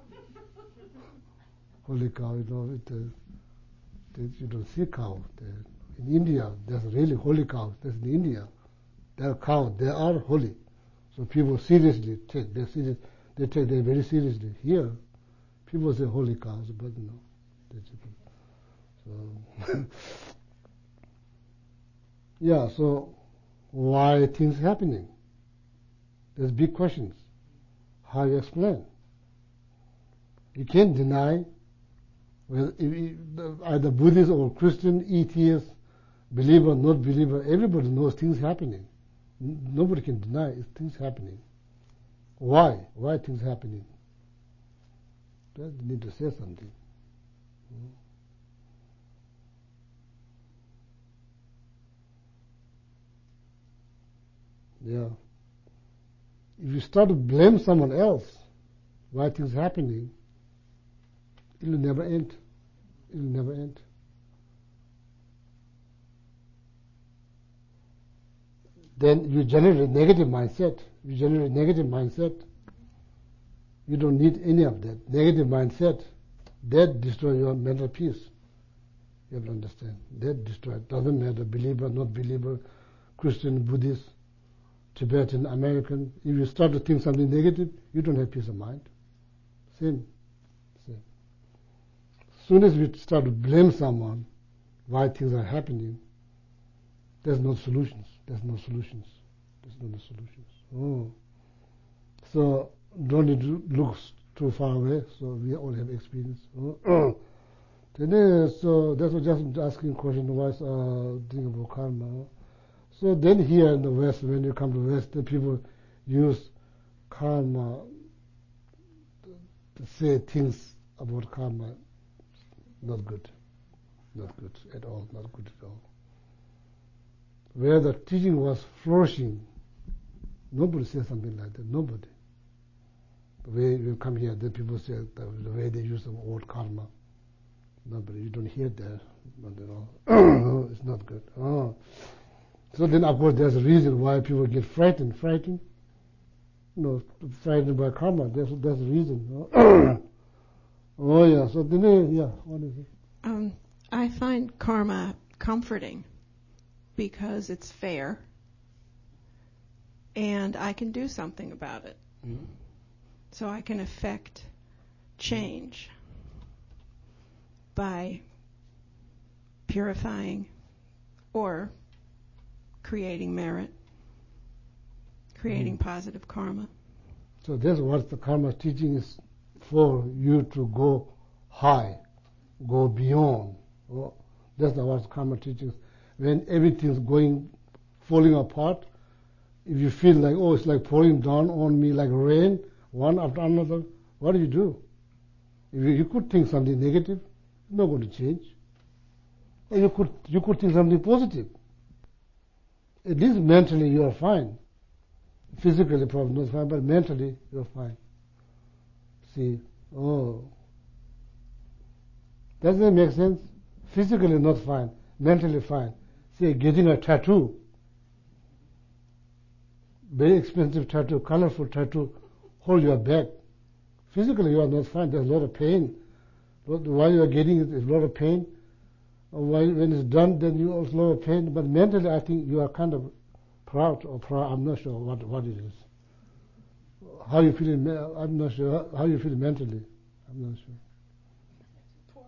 Holy cow, you know, it, uh, it, you don't see cow. In India, there's really holy cows. That's in India. There are cows, they are holy. So people seriously take, they serious, they take them very seriously. Here, people say holy cows, but no. So, yeah, so why things happening? There's big questions. How you explain? You can't deny whether either Buddhist or Christian, atheist, believer, not believer, everybody knows things happening. Nobody can deny it, things happening. Why? Why things happening? You need to say something. Yeah. If you start to blame someone else why things happening, it will never end. It will never end. Then you generate a negative mindset. You generate a negative mindset. You don't need any of that. Negative mindset, that destroys your mental peace. You have to understand. That destroys. Doesn't matter, believer, not believer, Christian, Buddhist, Tibetan, American. If you start to think something negative, you don't have peace of mind. Same. Same. As soon as we start to blame someone why things are happening, there's no solutions. There's no solutions. There's no solutions. Oh. So don't need to look too far away. So we all have experience. Oh. Today, so that's what just asking question. What's uh, thing about karma? So then here in the West, when you come to the West, the people use karma to say things about karma. Not good. Not good at all. Not good at all. Where the teaching was flourishing, nobody says something like that. Nobody. The way you come here, the people say the, the way they use the word karma. Nobody. You don't hear that. Not at all. It's not good. Oh. So then, of course, there's a reason why people get frightened, frightened, you know, frightened by karma. There's, there's a reason. Oh, yeah. So then, uh, yeah, what is it? Um, I find karma comforting because it's fair and I can do something about it. Mm-hmm. So I can affect change by purifying or creating merit, creating mm. positive karma. So that's what the karma teaching is for, you to go high, go beyond. Oh, that's what karma teaching is. When everything's going, falling apart, if you feel like, oh, it's like pouring down on me like rain, one after another, what do you do? If you, you could think something negative, it's not going to change. Or you could, you could think something positive. At least mentally you are fine. Physically probably not fine, but mentally you're fine. See, oh. Doesn't that make sense? Physically not fine, mentally fine. See, getting a tattoo, very expensive tattoo, colorful tattoo, hold your back. Physically you are not fine, there's a lot of pain. While you are getting it, there's a lot of pain. While, when it's done, then you also a lot of pain. But mentally, I think you are kind of proud or proud. I'm not sure what, what it is. How you feel? I'm not sure how you feel mentally. I'm not sure.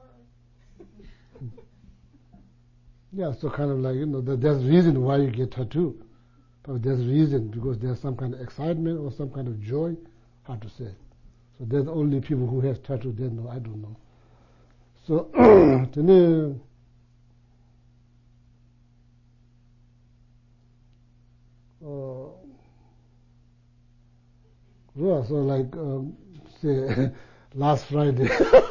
Yeah, so kind of like, you know, there's reason why you get tattoo. But there's reason because there's some kind of excitement or some kind of joy. Hard to say. So there's only people who have tattoo. They know. I don't know. So today. Uh, yeah, so like, um, say, last Friday,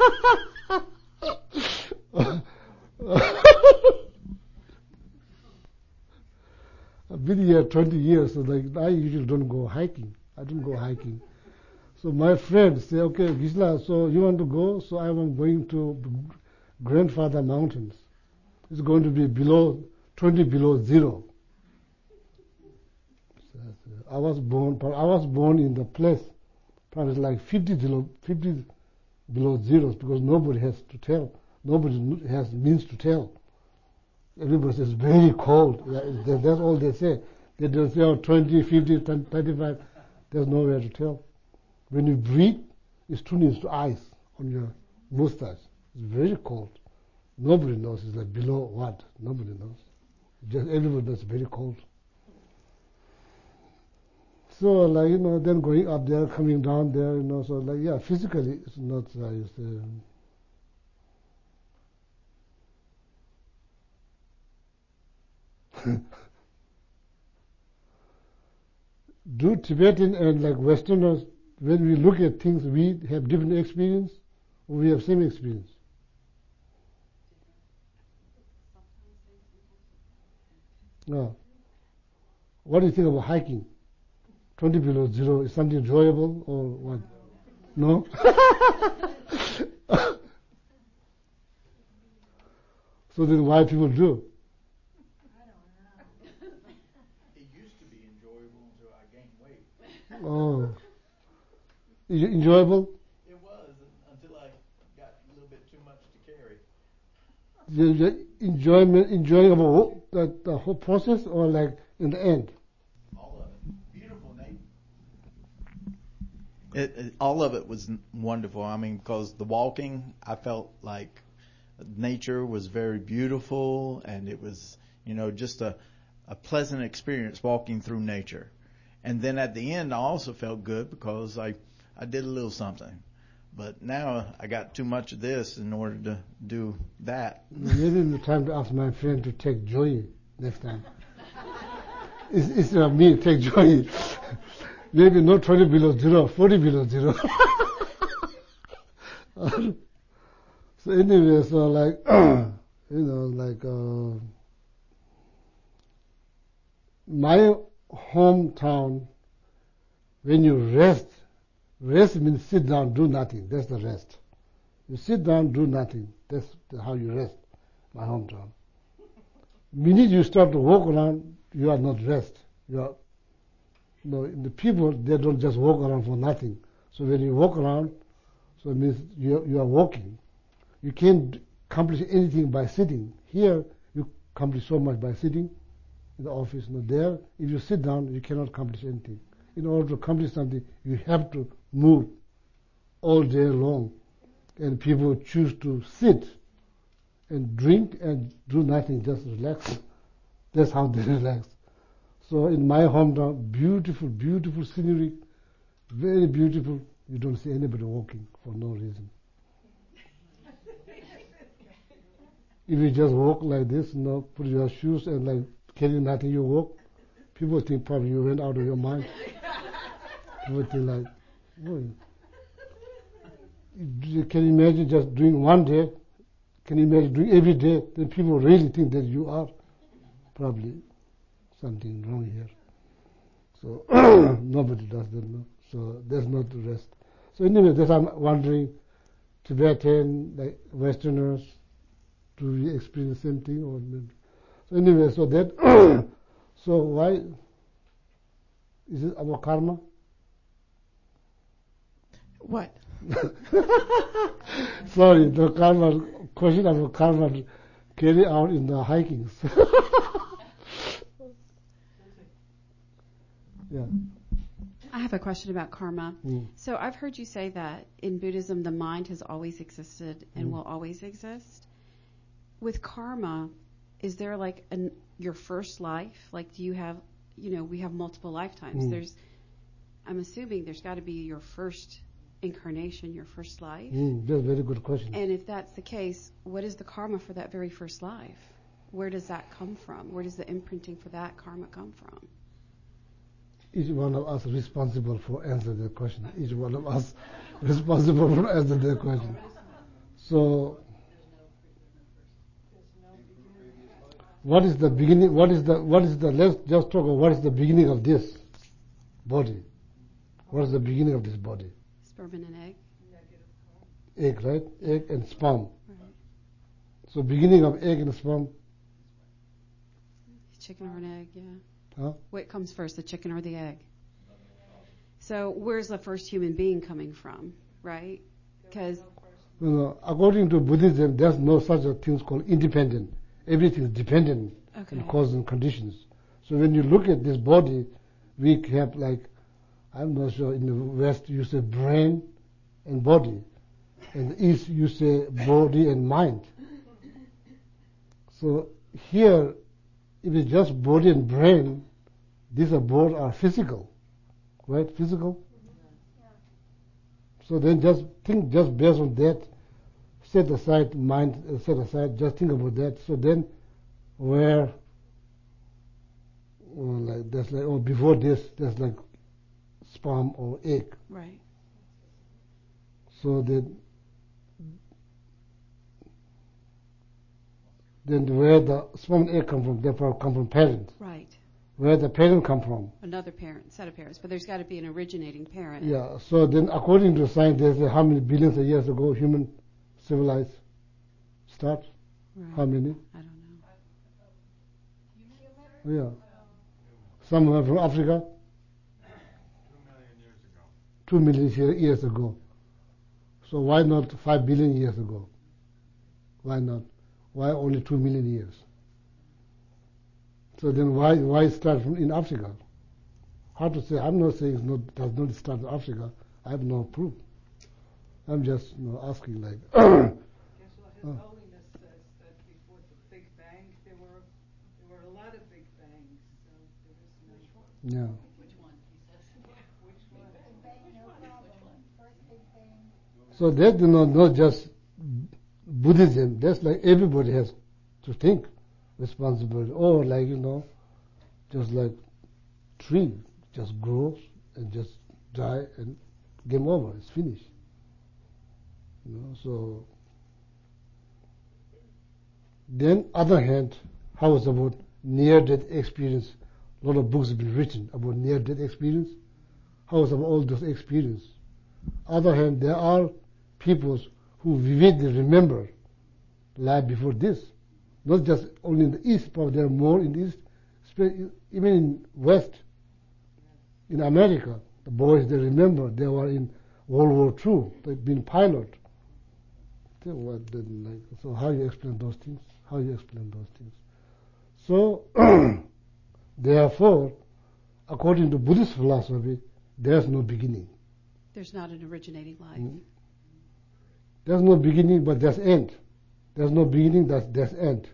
I've been here twenty years, so like, I usually don't go hiking. I don't go hiking. So my friends say, okay, Gisela, so you want to go? So I'm going to Grandfather Mountains. It's going to be below, twenty below zero. I was born, I was born in the place, probably like fifty below, fifty below zeros because nobody has to tell. Nobody has means to tell. Everybody says very cold. That's all they say. They don't say, oh, twenty, fifty, thirty-five. There's nowhere to tell. When you breathe, it's turning into ice on your mustache. It's very cold. Nobody knows. It's like below what? Nobody knows. Just everybody knows it's very cold. So, like, you know, then going up there, coming down there, you know, so, like, yeah, physically, it's not, uh, it's, uh, do Tibetan and, like, Westerners, when we look at things, we have different experience, or we have same experience? No. What do you think about hiking? twenty below zero, is something enjoyable or what? No? So then why people do? I don't know. It used to be enjoyable until I gained weight. Oh. Is it enjoyable? It was until I got a little bit too much to carry. The, the enjoyment, enjoying about the, the whole process or like in the end? It, it, all of it was wonderful. I mean, because the walking, I felt like nature was very beautiful, and it was, you know, just a, a pleasant experience walking through nature. And then at the end, I also felt good because I, I did a little something. But now I got too much of this in order to do that. Maybe it's time to ask my friend to take Joey next time. it's, it's not me, take Joey. Maybe not twenty below zero, forty below zero. So anyway, so like, you know, like, uh, my hometown, when you rest, rest means sit down, do nothing. That's the rest. You sit down, do nothing. That's how you rest, my hometown. The minute you start to walk around, you are not rest. You are, you know, the people, they don't just walk around for nothing. So when you walk around, so it means you, you are walking. You can't accomplish anything by sitting. Here, you accomplish so much by sitting in the office. You know, there, if you sit down, you cannot accomplish anything. In order to accomplish something, you have to move all day long. And people choose to sit and drink and do nothing, just relax. That's how they relax. So in my hometown, beautiful, beautiful scenery, very beautiful. You don't see anybody walking for no reason. If you just walk like this, you know, put your shoes and like carry nothing, you walk, people think probably you went out of your mind. People think like, oh. Can you imagine just doing one day? Can you imagine doing every day? Then people really think that you are probably something wrong here. So nobody does that, no. So there's not rest. So anyway, that's I'm wondering, Tibetan, like Westerners, do we experience the same thing? Or maybe? So anyway, so that, so why, is it about karma? What? Sorry, the karma, question about karma carry out in the hikings. Yeah. I have a question about karma. Mm. So I've heard you say that in Buddhism the mind has always existed and Mm. will always exist. With karma, is there like an, your first life? Like do you have, you know, we have multiple lifetimes. Mm. There's, I'm assuming there's got to be your first incarnation, your first life. Mm, that's a very good question. And if that's the case, what is the karma for that very first life? Where does that come from? Where does the imprinting for that karma come from? Each one of us responsible for answering the question. Each one of us responsible for answering the question. So, what is the beginning? What is the? What is the? Let's just talk about what is the beginning of this body. What is the beginning of this body? Sperm and an egg. Egg, right? Egg and sperm. Right. So, beginning of egg and sperm. Chicken or an egg, yeah. Huh? What comes first, the chicken or the egg? So where's the first human being coming from, right? Because You know, according to Buddhism, there's no such a thing called independent. Everything is dependent okay. on cause and conditions. So when you look at this body, we have like, I'm not sure, in the West you say brain and body. In the East you say body and mind. So here, if it's just body and brain, these are both are physical, right? Physical. Mm-hmm. Yeah. So then just think, just based on that, set aside mind, uh, set aside, just think about that. So then, where, well, like that's like, oh, before this, there's like sperm or egg. right. So then, then where the sperm and egg come from? They probably come from parents. Right. Where the parent come from? Another parent, set of parents, but there's got to be an originating parent. Yeah. So then, according to science, they say how many billions of years ago human civilized start? Right. How many? I don't know. Yeah. Somewhere from Africa? Two million years ago. Two million years ago. So why not five billion years ago? Why not? Why only two million years? So then why why start from in Africa? Hard to say. I'm not saying it not, does not start in Africa. I have no proof. I'm just you know, asking like. Yes, well, His Oh. Holiness says that before the Big Bang, there were there were a lot of Big Bangs. So there is no. Yeah. Which one? He says. Which one? Big Bang, no problem. First Big Bang. So that you know not just Buddhism. That's like everybody has to think responsibility. Or like you know, just like tree just grows and just die and game over. It's finished. You know, so then other hand, how is about near-death experience? A lot of books have been written about near-death experience. How is about all those experience? Other hand, there are peoples who vividly remember life before this. Not just only in the East, but there are more in the East, even in West, in America, the boys, they remember they were in World War Two. They've been pilot. They were, like, so how you explain those things? How you explain those things? So, therefore, according to Buddhist philosophy, there's no beginning. There's not an originating life. Mm. There's no beginning, but there's end. There's no beginning, there's, there's end.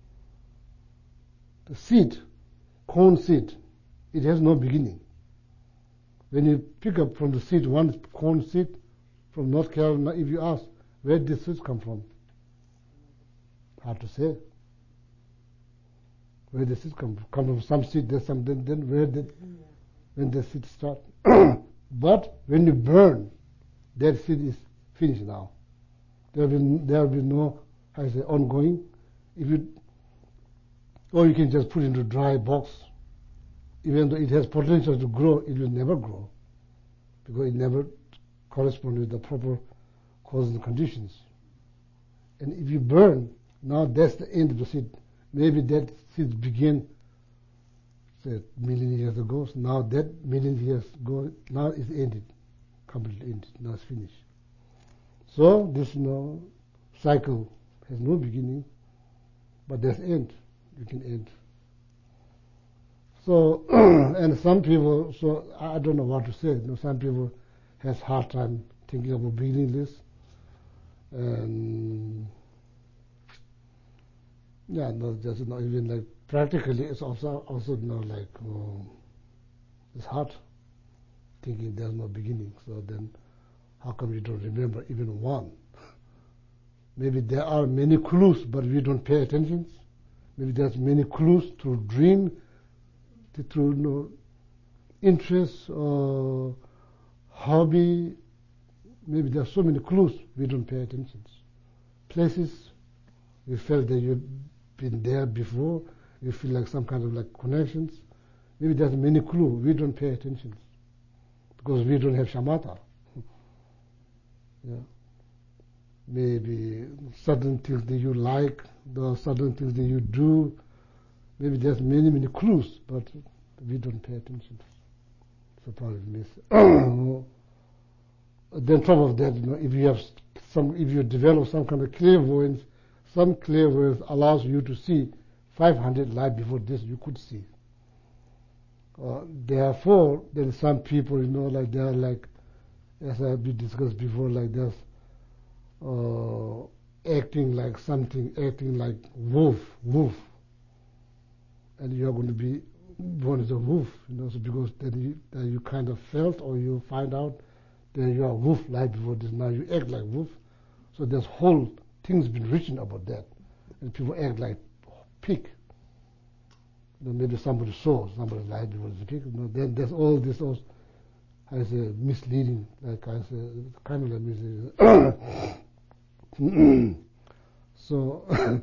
The seed, corn seed, it has no beginning. When you pick up from the seed, one corn seed from North Carolina, if you ask, where did this seed come from? Hard to say. Where did this come from? Come from some seed, there's some, then, then where did, when the seed start? But when you burn, that seed is finished now. There will be, there will be no, how I say, ongoing. If you, or you can just put it into a dry box. Even though it has potential to grow, it will never grow because it never corresponds with the proper causes and conditions. And if you burn, now that's the end of the seed. Maybe that seed began, say, a million years ago. So now that million years ago, now it's ended, completely ended. Now it's finished. So this you know, cycle has no beginning, but there's end. You can end. So, and some people, so I don't know what to say. You know, some people has hard time thinking about beginning this. And yeah, no, just not even like practically, it's also also you know, like um, it's hard thinking there's no beginning. So then, how come you don't remember even one? Maybe there are many clues, but we don't pay attention. Maybe there's many clues through dream, through you know, interest or hobby. Maybe there are so many clues we don't pay attention. Places we felt that you've been there before. You feel like some kind of like connections. Maybe there's many clues we don't pay attention because we don't have shamatha. Yeah. Maybe certain things that you like, the certain things that you do. Maybe there's many, many clues, but we don't pay attention. So probably miss. Then top of that, you know, if you have some, if you develop some kind of clairvoyance, some clairvoyance allows you to see five hundred life before this you could see. Uh, therefore, then some people, you know, like they are like, as I we discussed before, like this, uh, acting like something, acting like wolf, wolf. And you are going to be born as a wolf, you know, so because then you, then you kind of felt or you find out that you are wolf like before this, now you act like wolf. So there's whole things been written about that. And people act like pig. You know, maybe somebody saw somebody lied before the pig. You know, then there's all this, all, I say, misleading, like I say, kind of like misleading. So,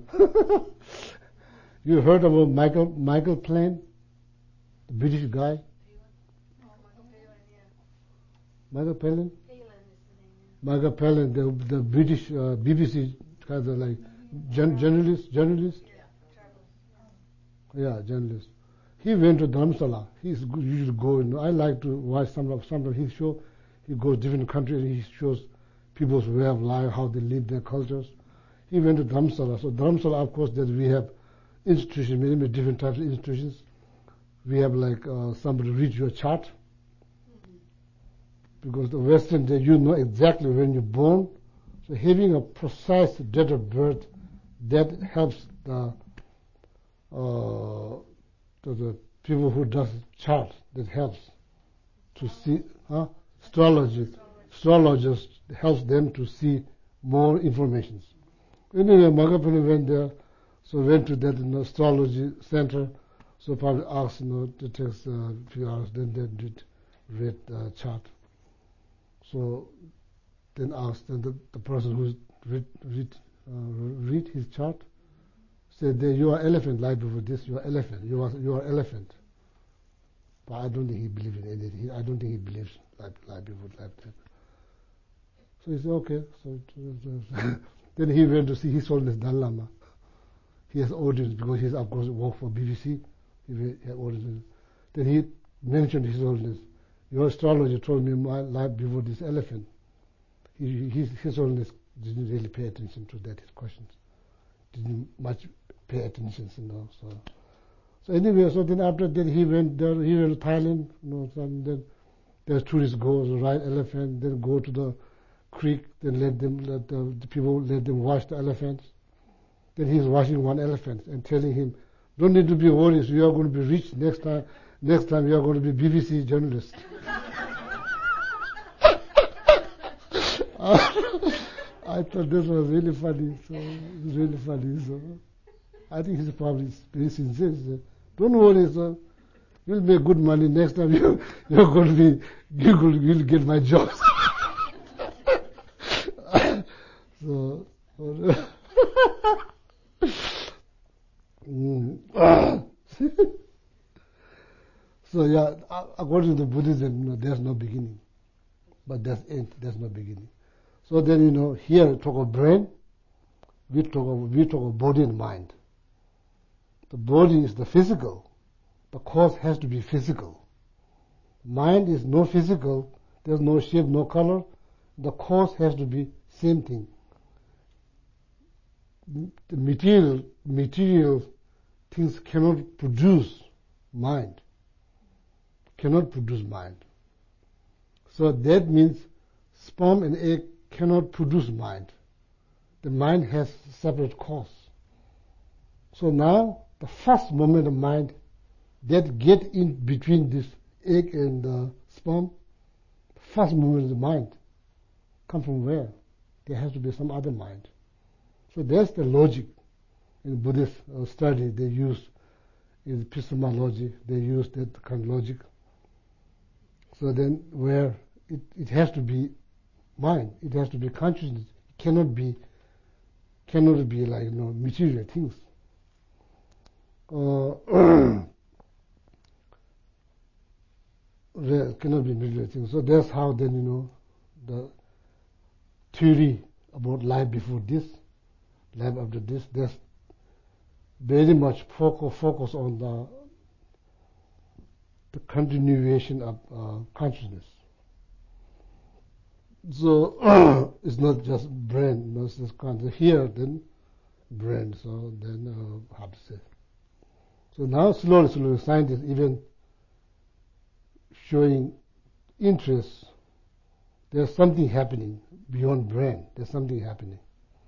you heard about Michael Michael Palin, the British guy? Oh, Michael Palin, yeah. Michael Palin? Palin is the name. Michael Palin, the the British uh, B B C kind of like gen- journalist, journalist. Yeah, Yeah, journalist. He went to Dharamsala. He's good, usually go. You know, I like to watch some of some of his show. He goes different countries and he shows people's way of life, how they live their cultures. He went to Dharamsala. So Dharamsala, of course, that we have institutions, many, many different types of institutions. We have like uh, somebody read your chart. Mm-hmm. Because the Western day, you know exactly when you're born. So having a precise date of birth, that helps the uh, to the people who does chart. That helps to see, huh? Astrology, astrologers helps them to see more information. Anyway, Magapani went there, so went to that you know, astrology center. So probably asked, you know, it takes a few hours. Then they did read the chart. So then asked, and the, the person who read read, uh, read his chart said that you are elephant like before this. You are elephant. You are you are elephant. But I don't think he believes in anything. He, I don't think he believes like like before like that. So he said okay. So it, it, then he went to see His Holiness Dalai Lama. He has audience because he's of course worked for B B C. If he had origin. Then he mentioned His Holiness. Your astrologer told me my life before this elephant. He, he, His Holiness didn't really pay attention to that, his questions. Didn't much pay attention, you know. So, so anyway, so then after that he went there, he went to Thailand, you know, and then there's tourists go, ride elephant, then go to the creek, then let them, let the, the people, let them wash the elephants. Then he's washing one elephant and telling him, don't need to be worried, you are going to be rich next time, next time you are going to be B B C journalist. I thought this was really funny, so it was really funny. So I think he's probably very sincere. He said, don't worry, sir. You'll make good money next time. You, you're going to be, you'll, you'll get my job. so, mm. so yeah, according to Buddhism, you know, there's no beginning, but there's end. There's no beginning. So then, you know, here we talk of brain, we talk of, we talk of body and mind. The body is the physical. The cause has to be physical. Mind is no physical. There's no shape, no color. The cause has to be same thing. The material, material things cannot produce mind. Cannot produce mind. So that means sperm and egg cannot produce mind. The mind has separate cause. So now the first moment of mind that get in between this egg and the sperm, the first moment of the mind come from where? There has to be some other mind. So that's the logic in Buddhist uh, study. They use in epistemology, they use that kind of logic. So then where it, it has to be mind, it has to be consciousness. It cannot be cannot be like, you know, material things. Uh, cannot be material things. So that's how then, you know, the theory about life before this, life after this, there's very much focus, focus on the the continuation of uh, consciousness. So it's not just brain, no, it's just kind of here, then brain, so then uh, how to say. So now slowly, slowly, scientists even showing interest. There's something happening beyond brain. There's something happening.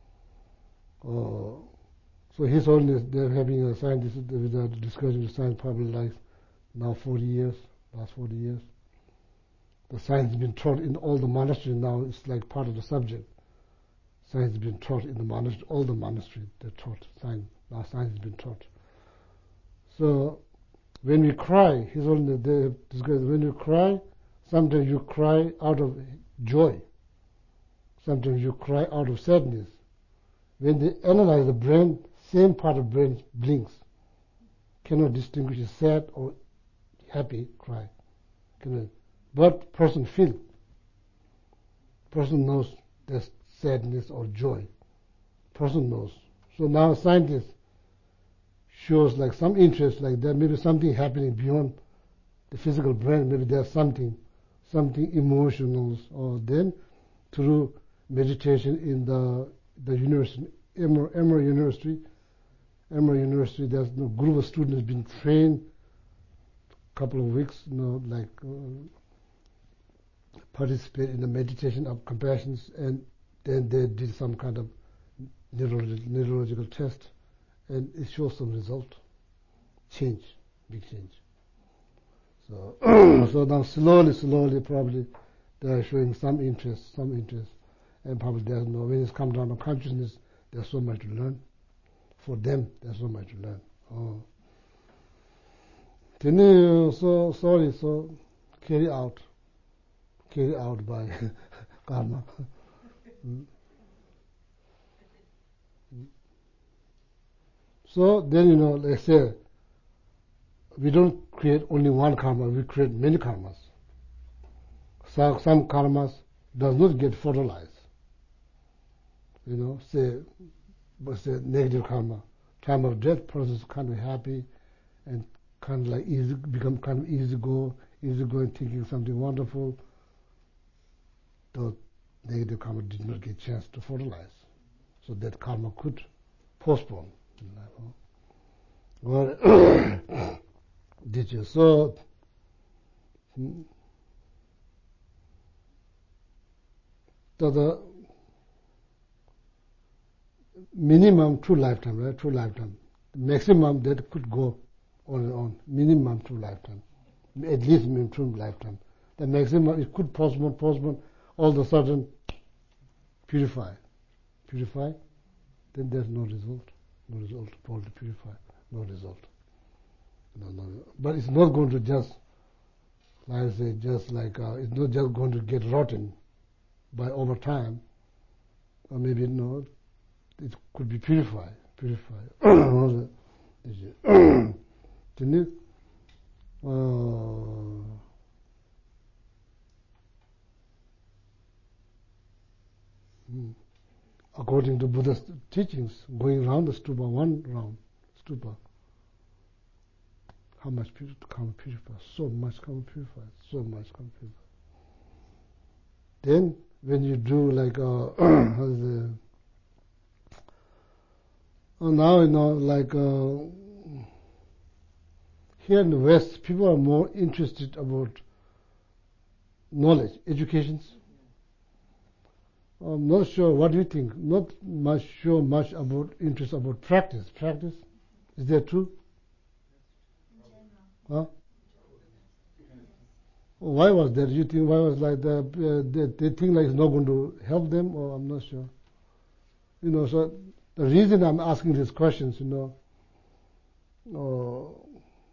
Uh, so His Holiness, they're having a scientist with a discussion with science probably like now forty years, last forty years. The science has been taught in all the monasteries now. It's like part of the subject. Science has been taught in the monastery, all the monasteries they're taught science. Now science has been taught. So when we cry, His Holiness, they have discussed, when you cry, sometimes you cry out of joy. Sometimes you cry out of sadness. When they analyze the brain, same part of brain blinks. Cannot distinguish a sad or happy cry. Cannot. But person feels. Person knows there's sadness or joy. Person knows. So now scientists shows like some interest, like there may be something happening beyond the physical brain. Maybe there's something, something emotional. Or then through meditation in the the university, Emory, Emory University, Emory University, there's a group of students been trained a couple of weeks, you know, like uh, participate in the meditation of compassion, and then they did some kind of neurological, neurological test, and it shows some result, change, big change. So, so now slowly, slowly, probably they are showing some interest, some interest, and probably there's no, when it's come down to consciousness, there's so much to learn. For them, there's so much to learn. Oh. Then, uh, so sorry, so carry out, carry out by karma. mm. So then, you know, like I say, we don't create only one karma, we create many karmas. So some karmas does not get fertilized. You know, say, but say negative karma. Time of death, person is kind of happy and kind of like easy, become kind of easy go, easy going, thinking something wonderful, the negative karma did not get a chance to fertilize. So that karma could postpone. Well, did you? So, hmm, so the minimum two lifetime, right? Two lifetime. Maximum that could go on and on. Minimum two lifetime. At least minimum two lifetime. The maximum, it could postpone, postpone, all of a sudden purify. Purify, then there's no result. No result for the purify. No result. No, no. But it's not going to just, like I say, just like, uh, it's not just going to get rotten by over time. Or maybe no, it could be purified. Purified. Didn't uh, according to Buddha's teachings, going round the stupa, one round stupa, how much karma purified? So much karma purified. So much karma purified. Then, when you do like, uh, how's the, oh, now you know, like uh, here in the West, people are more interested about knowledge, educations. I'm not sure. What do you think? Not much sure much about interest about practice. Practice, is that true? Huh? Why was that? You think why was like that? Uh, they, they think like it's not going to help them, or I'm not sure. You know, so the reason I'm asking these questions, you know, uh,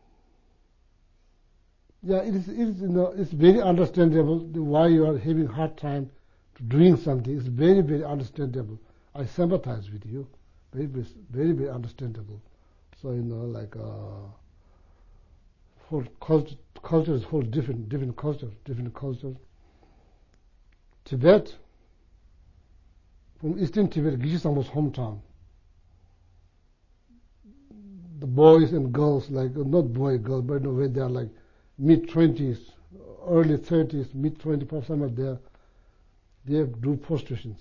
yeah, it is, it is, you know, it's very understandable why you are having hard time to doing something. It's very, very understandable. I sympathize with you. Very, very, very understandable. So, you know, like, uh, whole culture, culture is whole different, different culture, different culture. Tibet, from Eastern Tibet, Geshe Sangpo's hometown. The boys and girls, like, not boy, girl, but you know, when they are like mid-twenties, early thirties, mid-twenties, some of them, they do prostrations.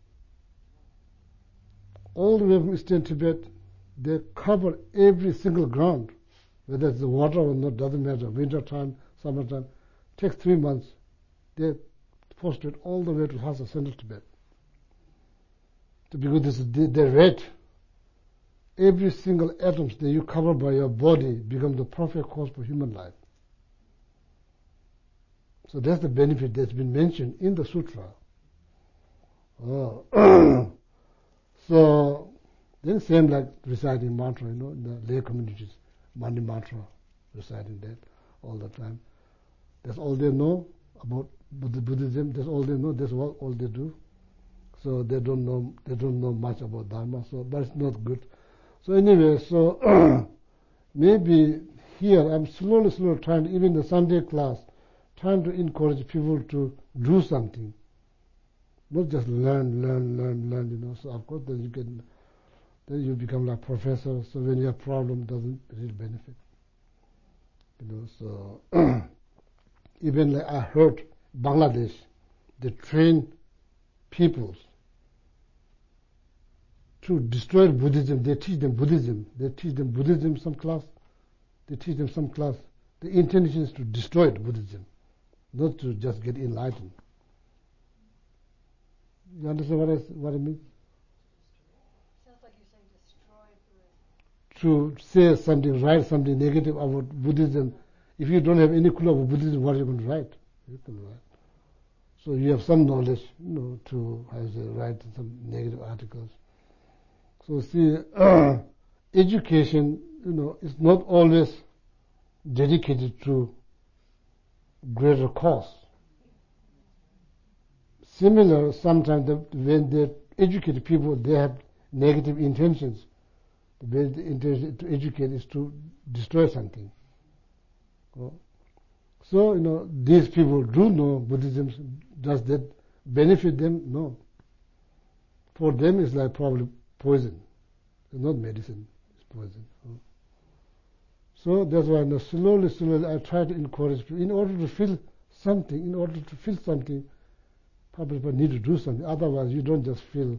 All the way from Eastern Tibet, they cover every single ground, whether it's the water or not, doesn't matter, winter time, summertime. Takes three months. They prostrate all the way to Lhasa, Central Tibet. So because this is, they, they read every single atom that you cover by your body becomes the perfect cause for human life. So that's the benefit that's been mentioned in the sutra. Oh. So then same like reciting mantra, you know, in the lay communities, Mani mantra, reciting that all the time. That's all they know about Buddhism. That's all they know. That's all, all they do. So they don't know. They don't know much about Dharma. So, but it's not good. So anyway, so maybe here I'm slowly, slowly trying to, even the Sunday class, trying to encourage people to do something. Not just learn, learn, learn, learn, you know. So of course then you can, then you become like professor. So when you have problem, it doesn't really benefit. You know, so even like I heard Bangladesh, they train peoples to destroy Buddhism. They teach them Buddhism. They teach them Buddhism some class. They teach them some class. The intention is to destroy Buddhism, not to just get enlightened. You understand what I, what I mean? Sounds like you're saying destroy Buddhism. To say something, write something negative about Buddhism. If you don't have any clue about Buddhism, what are you going to write? You can write. So you have some knowledge, you know, to as a, write some negative articles. So see, uh, education, you know, is not always dedicated to greater cause. Similar, sometimes the, when they educate people, they have negative intentions. The way the intention to educate is to destroy something. So, you know, these people do know Buddhism. Does that benefit them? No. For them, it's like probably poison. It's not medicine, it's poison. So that's why now slowly, slowly I try to encourage people. In order to feel something, in order to feel something, people need to do something. Otherwise, you don't just feel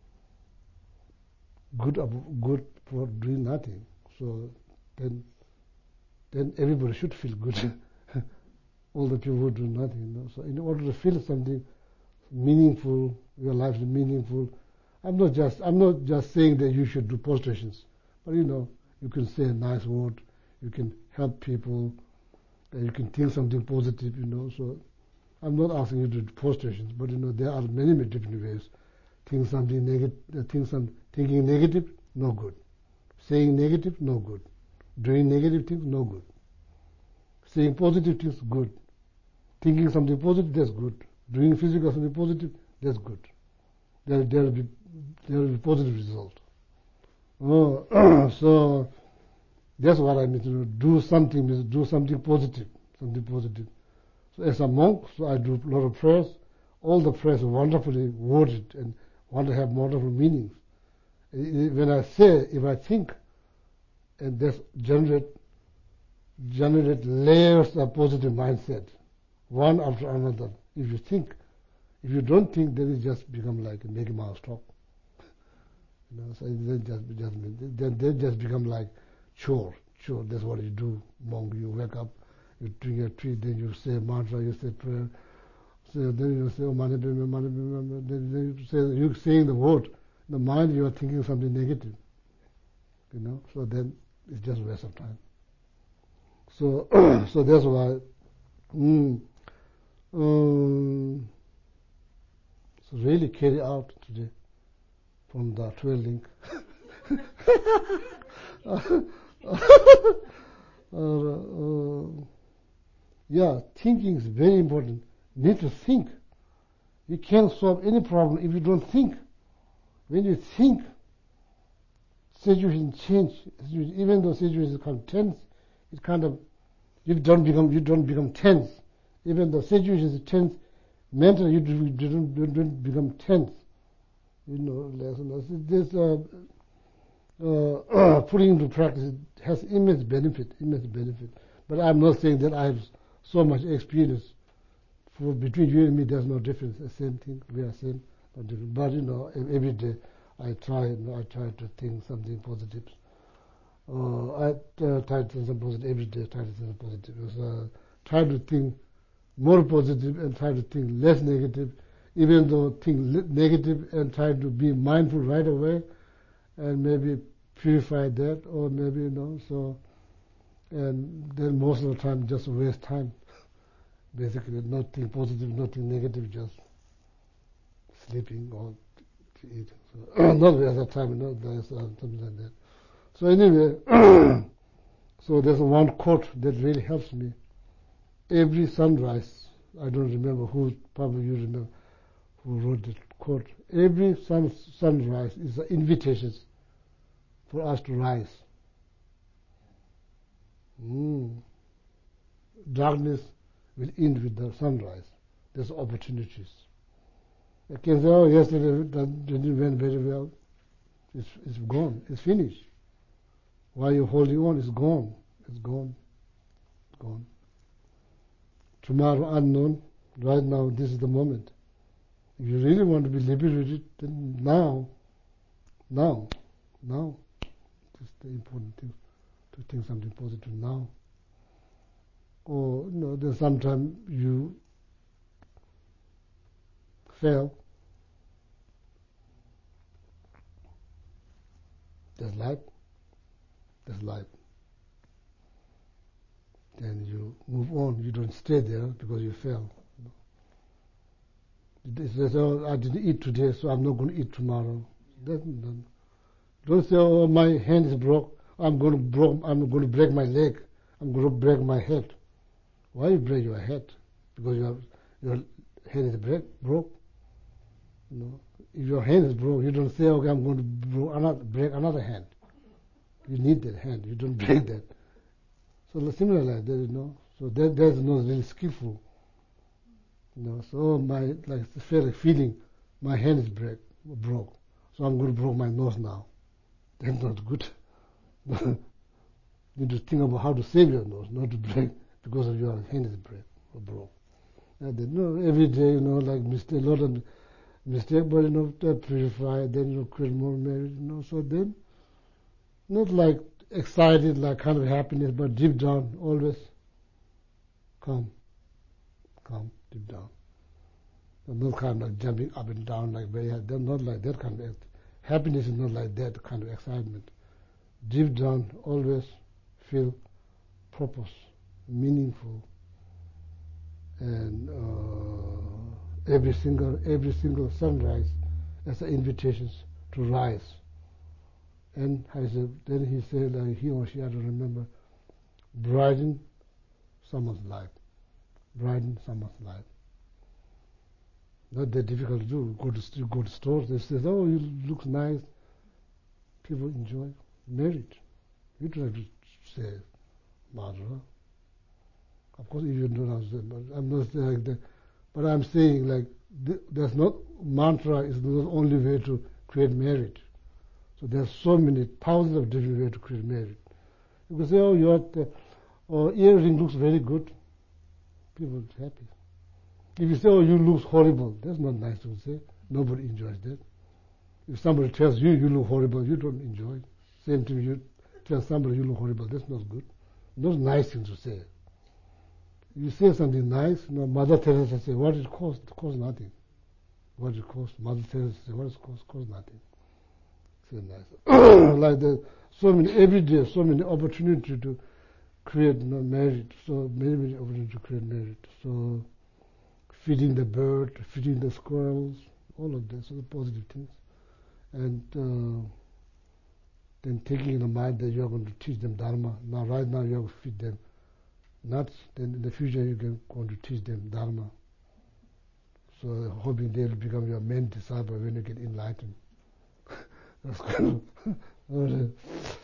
good good for doing nothing. So then, then everybody should feel good. All the people who do nothing. You know? So in order to feel something meaningful, your life is meaningful. I'm not just I'm not just saying that you should do prostrations, but you know, you can say a nice word, you can help people, and you can think something positive. You know, so I'm not asking you to do prostrations, but you know, there are many, many different ways. Think something negative, think some thinking negative, no good. Saying negative, no good. Doing negative things, no good. Saying positive things, good. Thinking something positive, that's good. Doing physical something positive, that's good. There, there will be there will be positive result. Oh, so that's what I mean. To do something means do something positive, something positive. So as a monk, so I do a lot of prayers. All the prayers are wonderfully worded and want to have wonderful meanings. When I say, if I think, and that's generate generate layers of positive mindset, one after another. If you think, if you don't think, then it just become like a Mickey Mouse talk. You know, so then just just then they just become like chore, chore. That's what you do. Monk, you wake up, you drink a tea, then you say mantra, you say prayer. So then you say, oh, mani padme, mani padme. Then you say, you saying the word. In the mind, you are thinking something negative. You know, so then it's just a waste of time. So, so that's why. Mm, um, so really carry out today from the twelve link. uh, uh, yeah, thinking is very important. You need to think. You can't solve any problem if you don't think. When you think, situation change. Even though situation is kind of tense, it kind of you don't become you don't become tense. Even though situation is tense, mentally you don't, you don't, you don't become tense. You know, this uh, uh, putting into practice has immense benefit, immense benefit. But I'm not saying that I have so much experience. For between you and me, there's no difference. The same thing, we are same, not different. But you know, every day I try, you know, I try to think something positive. Uh, I uh, try to think something positive every day. Try to think something positive. So, uh, try to think more positive and try to think less negative. Even though think negative and try to be mindful right away, and maybe purify that, or maybe you know. So, and then most of the time just waste time. Basically, nothing positive, nothing negative, just sleeping or eating. So, not waste of time, you know, there's uh, something like that. So anyway, so there's one quote that really helps me. Every sunrise, I don't remember who, probably you remember who wrote the quote. Every sun, sunrise is an invitation for us to rise. Mm. Darkness will end with the sunrise. There's opportunities. I can say, oh, yesterday that didn't went very well. It's, it's gone. It's finished. Why you're holding on? It's gone. It's gone. It's gone. Tomorrow unknown. Right now, this is the moment. If you really want to be liberated, then now, now, now, it's the important thing to think something positive now. Or you know, then sometimes you fail. There's life. There's life. Then you move on. You don't stay there because you fail. You say, oh, I didn't eat today, so I'm not going to eat tomorrow. Don't, don't say, oh, my hand is broke. I'm going to broke. I'm going to break my leg. I'm going to break my head. Why you break your head? Because your your head is break, broke. You know, if your hand is broke, you don't say, okay, I'm going to break another, break another hand. You need that hand. You don't break that. So similar like that, you know. So that that's not really skillful. You know. So my like the feeling, my hand is break, broke. So I'm going to break my nose now. That's not good. You need to think about how to save your nose, not to break because of your hand is break or broke. And then, you know, every day, you know, like mistake, a lot of mistake, but you know, to purify, then you know, create more marriage, you know. So then, not like excited, like kind of happiness, but deep down, always calm, calm, deep down. And not kind of like jumping up and down like very high. They're not like that kind of happiness is not like that kind of excitement. Deep down, always feel purpose, meaningful, and uh, every single every single sunrise as an invitation to rise. And I said, then he said, like he or she, I don't remember, brighten someone's life, brighten someone's life. Not that difficult to do. Go to go to stores. They say, "Oh, you look nice." People enjoy marriage. You don't have to say, "Madra." Of course, if you don't understand, but I'm not saying like that. But I'm saying like th- there's not mantra is not the only way to create marriage. So there's so many thousands of different ways to create marriage. You can say, "Oh, your uh, oh, earring looks very good." People are happy. If you say, "Oh, you look horrible," that's not nice to say. Nobody enjoys that. If somebody tells you you look horrible, you don't enjoy it. Same thing, you tell somebody you look horrible, that's not good. Those nice things to say. You say something nice, you know, Mother Teresa says, "What it cost? It costs nothing." What it costs? Mother Teresa says, "What it costs? Costs nothing." Say nice. Like the so many every day, so many opportunities to create, you know, marriage. So many many opportunities to create marriage. So feeding the bird, feeding the squirrels, all of this, all the positive things. And uh, then taking in the mind that you're going to teach them Dharma. Now, right now, you're going to feed them nuts. Then in the future, you're going to teach them Dharma. So hoping they'll become your main disciple when you get enlightened. That's kind of mm,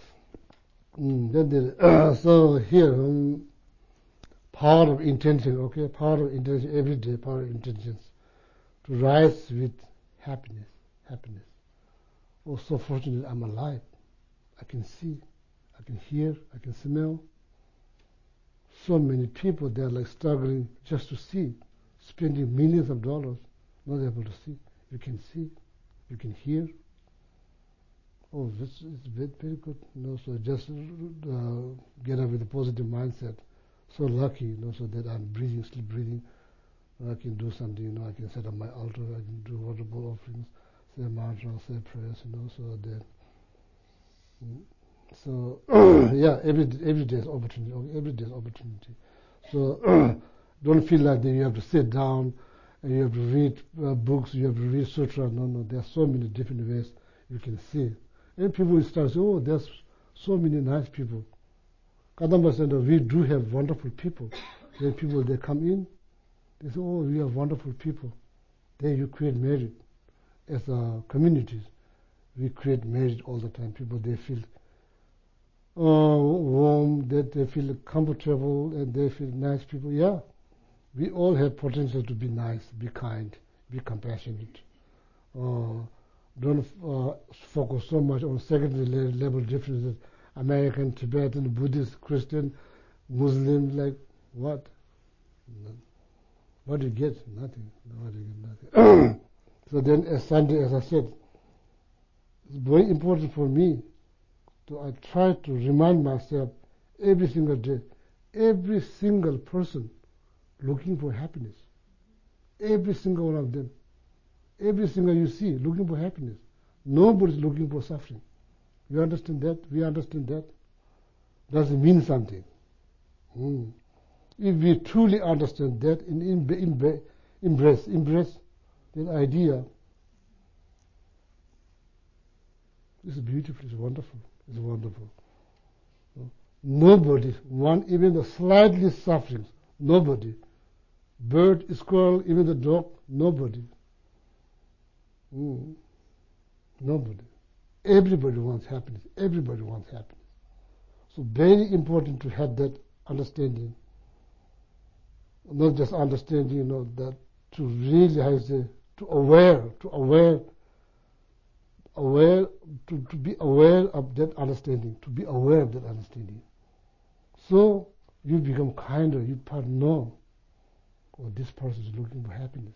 then the, uh, so here, um, power of intention, okay, power of intention, every day, power of intentions, to rise with happiness, happiness. Oh, so fortunate I'm alive. I can see, I can hear, I can smell. So many people, they're like struggling just to see, spending millions of dollars, not able to see. You can see, you can hear. Oh, this is very, very good. You know, so just uh, get up with a positive mindset. So lucky, you know, so that I'm breathing, still breathing. I can do something, you know, I can set up my altar, I can do waterfall offerings, say mantra, say prayers, you know, so that. Mm, so, yeah, every, every day is opportunity, every day is opportunity. So, don't feel like that you have to sit down and you have to read uh, books, you have to read sutra. No, no, there are so many different ways you can see. And people will start saying, "Oh, there's so many nice people." Kadamba said, "We do have wonderful people." Then people, they come in, they say, "Oh, we have wonderful people." Then you create merit. As a communities, we create merit all the time. People, they feel uh, warm, that they feel comfortable, and they feel nice people. Yeah, we all have potential to be nice, be kind, be compassionate. Uh, don't uh, focus so much on secondary level differences. American, Tibetan, Buddhist, Christian, Muslim, like what? What do you get? Nothing. What do you get? Nothing. So then, as Sunday, as I said, it's very important for me to I try to remind myself every single day, every single person looking for happiness, every single one of them, every single you see looking for happiness. Nobody's looking for suffering. You understand that? We understand that. Does it mean something? Mm. If we truly understand that and in, in, embrace, embrace that idea, it's beautiful, it's wonderful, it's wonderful. So nobody want even the slightest suffering. Nobody. Bird, squirrel, even the dog, nobody. Mm. Nobody. Everybody wants happiness. Everybody wants happiness. So very important to have that understanding. Not just understanding, you know, that to really, how you say, to aware, to aware, aware, to, to be aware of that understanding, to be aware of that understanding. So you become kinder. You know, oh, this person is looking for happiness.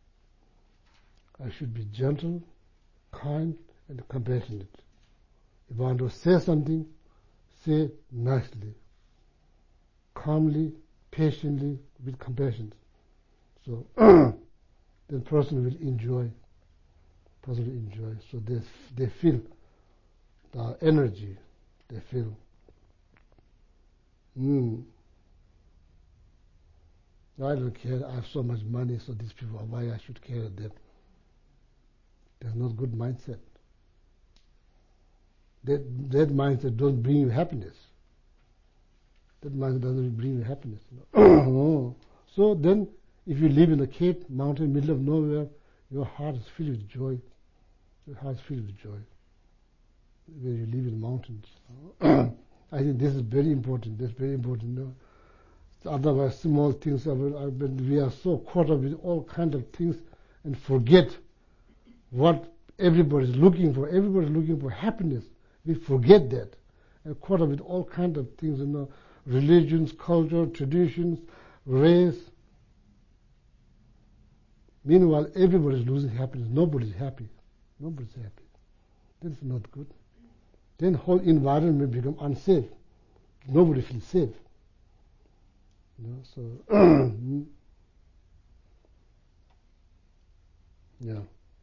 I should be gentle, kind, and compassionate. If I want to say something, say nicely, calmly, patiently, with compassion. So the person will enjoy. Person will enjoy. So they they feel the energy. They feel. Mm. I don't care. I have so much money, so these people, why I should care them? That's not good mindset. That that mindset don't bring you happiness. That mindset doesn't bring you happiness. No. So then, if you live in a Cape Mountain, middle of nowhere, your heart is filled with joy. Your heart is filled with joy. Where you live in mountains. I think this is very important. That's very important. No? Otherwise, small things. We are so caught up with all kinds of things and forget what everybody is looking for. Everybody is looking for happiness. We forget that. And caught up with all kinds of things, you know, religions, culture, traditions, race. Meanwhile, everybody is losing happiness. Nobody is happy. Nobody is happy. That's not good. Then whole environment become unsafe. Nobody feels safe. You know, so yeah.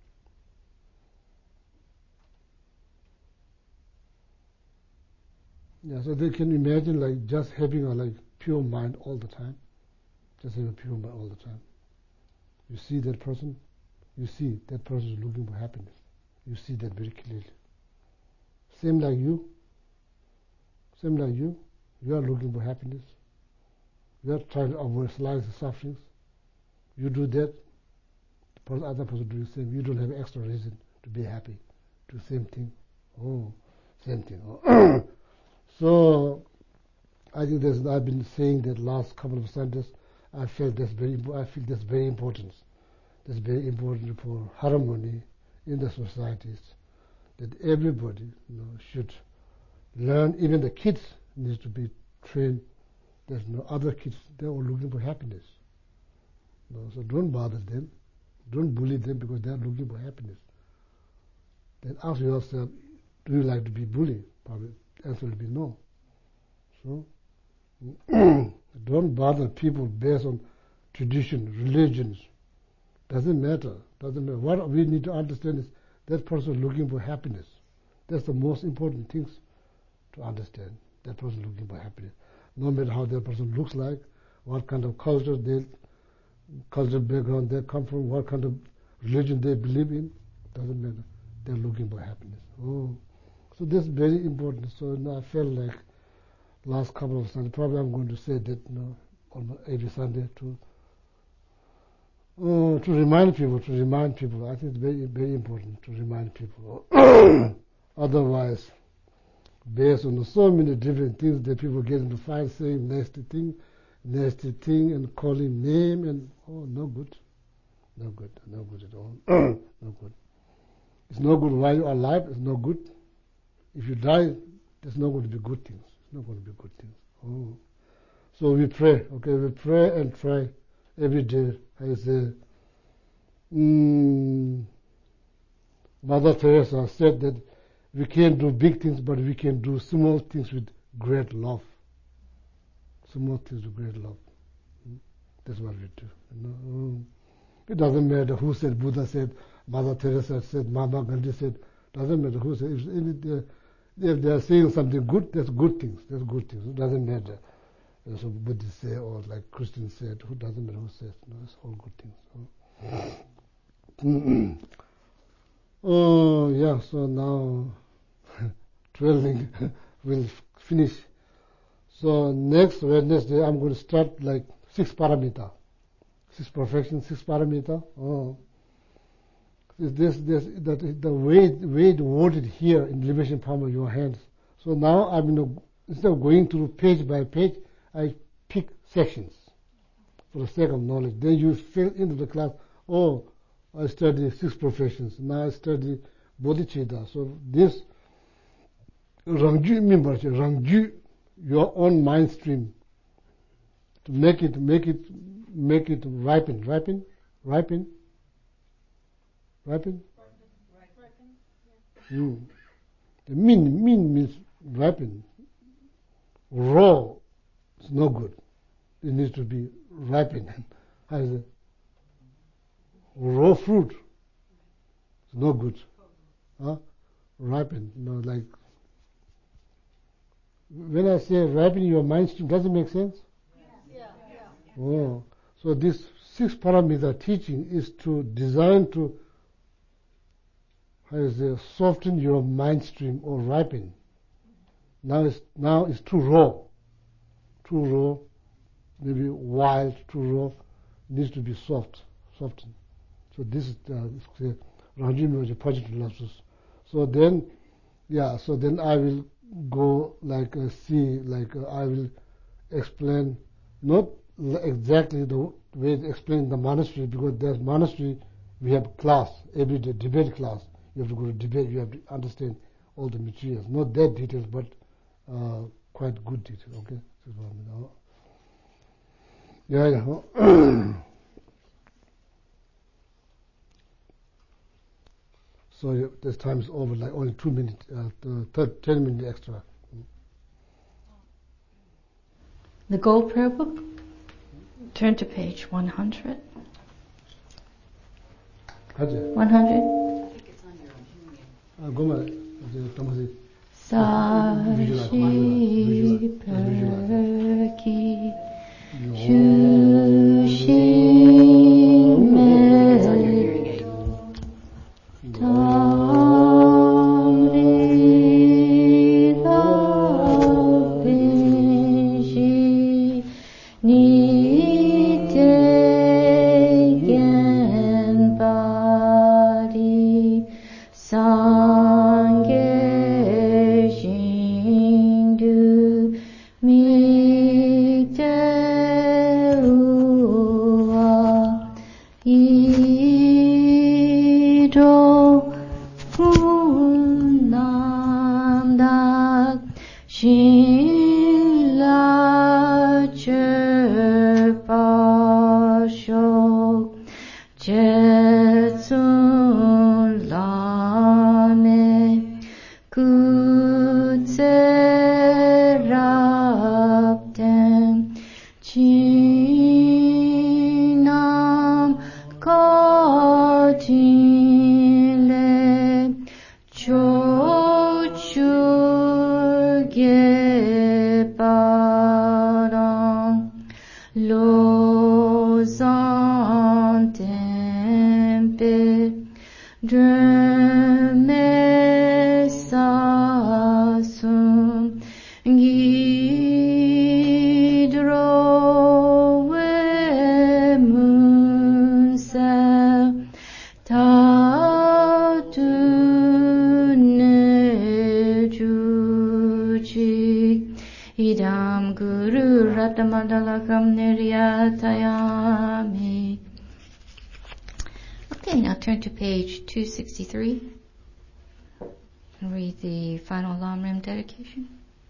Yeah, so they can imagine like just having a like pure mind all the time. Just having a pure mind all the time. You see that person, you see that person is looking for happiness. You see that very clearly. Same like you. Same like you. You are looking for happiness. You are trying to avoid life and sufferings. You do that, the other person do the same. You don't have extra reason to be happy. Do the same thing. Oh, same thing. Oh. So I think there's, I've been saying that last couple of Sundays. I felt that's very. I feel that's very important. That's very important for harmony in the societies. That everybody, you know, should learn. Even the kids need to be trained. There's no other kids. They're all looking for happiness. You know, so don't bother them. Don't bully them because they're looking for happiness. Then ask yourself, do you like to be bullied? Probably the answer will be no. So don't bother people based on tradition, religions. Doesn't matter. Doesn't matter. What we need to understand is that person is looking for happiness. That's the most important things to understand. That person is looking for happiness. No matter how that person looks like, what kind of culture they, cultural background they come from, what kind of religion they believe in, doesn't matter. They're looking for happiness. Oh, so this is very important. So you know, I felt like last couple of Sundays, probably I'm going to say that, you know, almost every Sunday to uh, to remind people, to remind people. I think it's very, very important to remind people. Otherwise, based on so many different things that people get into fight, saying nasty thing, nasty thing, and calling name, and oh, no good, no good, no good at all, no good. It's no good while you're alive. It's no good. If you die, there's not going to be good things. It's not going to be good things. Oh, so we pray. Okay, we pray and try every day. I say, mm, Mother Teresa said that we can't do big things, but we can do small things with great love. Small things with great love. That's what we do. You know? It doesn't matter who said, Buddha said, Mother Teresa said, Mahatma Gandhi said. Doesn't matter who said. If, if they are saying something good, that's good things. That's good things. It doesn't matter. So Buddhists say, or like Christians said, who doesn't matter who says. No, it's all good things. Oh, yeah, so now twelve will finish. So next Wednesday, I'm going to start like six paramita. Six perfection, six paramita. Oh. This, this, that, the way, way it worded here in Liberation Palm of Your Hands. So now I'm, you know, instead of going through page by page, I pick sections for the sake of knowledge. Then you fill into the class, oh, I study six professions. Now I study bodhicitta. So this Rangju membership, Rangju, your own mind stream, to make it, make it, make it ripen, ripen, ripen, ripen. Mm. The min, min means ripen. Raw is no good. It needs to be ripened. As a raw fruit, it's no good. Huh? Ripen, no, like when I say ripen your mind stream, does it make sense? Yeah, yeah. Oh, so this six parameter teaching is to design to how is it, soften your mind stream or ripen. Now it's now it's too raw, too raw, maybe wild, too raw. It needs to be soft, softened. So this is the Rajim positive losses. So then, yeah. So then I will go like uh, see like uh, I will explain not exactly the way it explain the monastery, because there's monastery we have class every day, debate class. You have to go to debate. You have to understand all the materials. Not that details, but uh, quite good details. Okay. Yeah, yeah. So this time is over, like only two minutes, uh, third, ten minutes extra. The Gold Prayer Book. Turn to page one hundred. one hundred. I think it's on your Go Sashi Perki Shushi Idam Guru Ratamadalakam Niryatayami. Okay, now turn to page two sixty-three and read the final Lamrim dedication.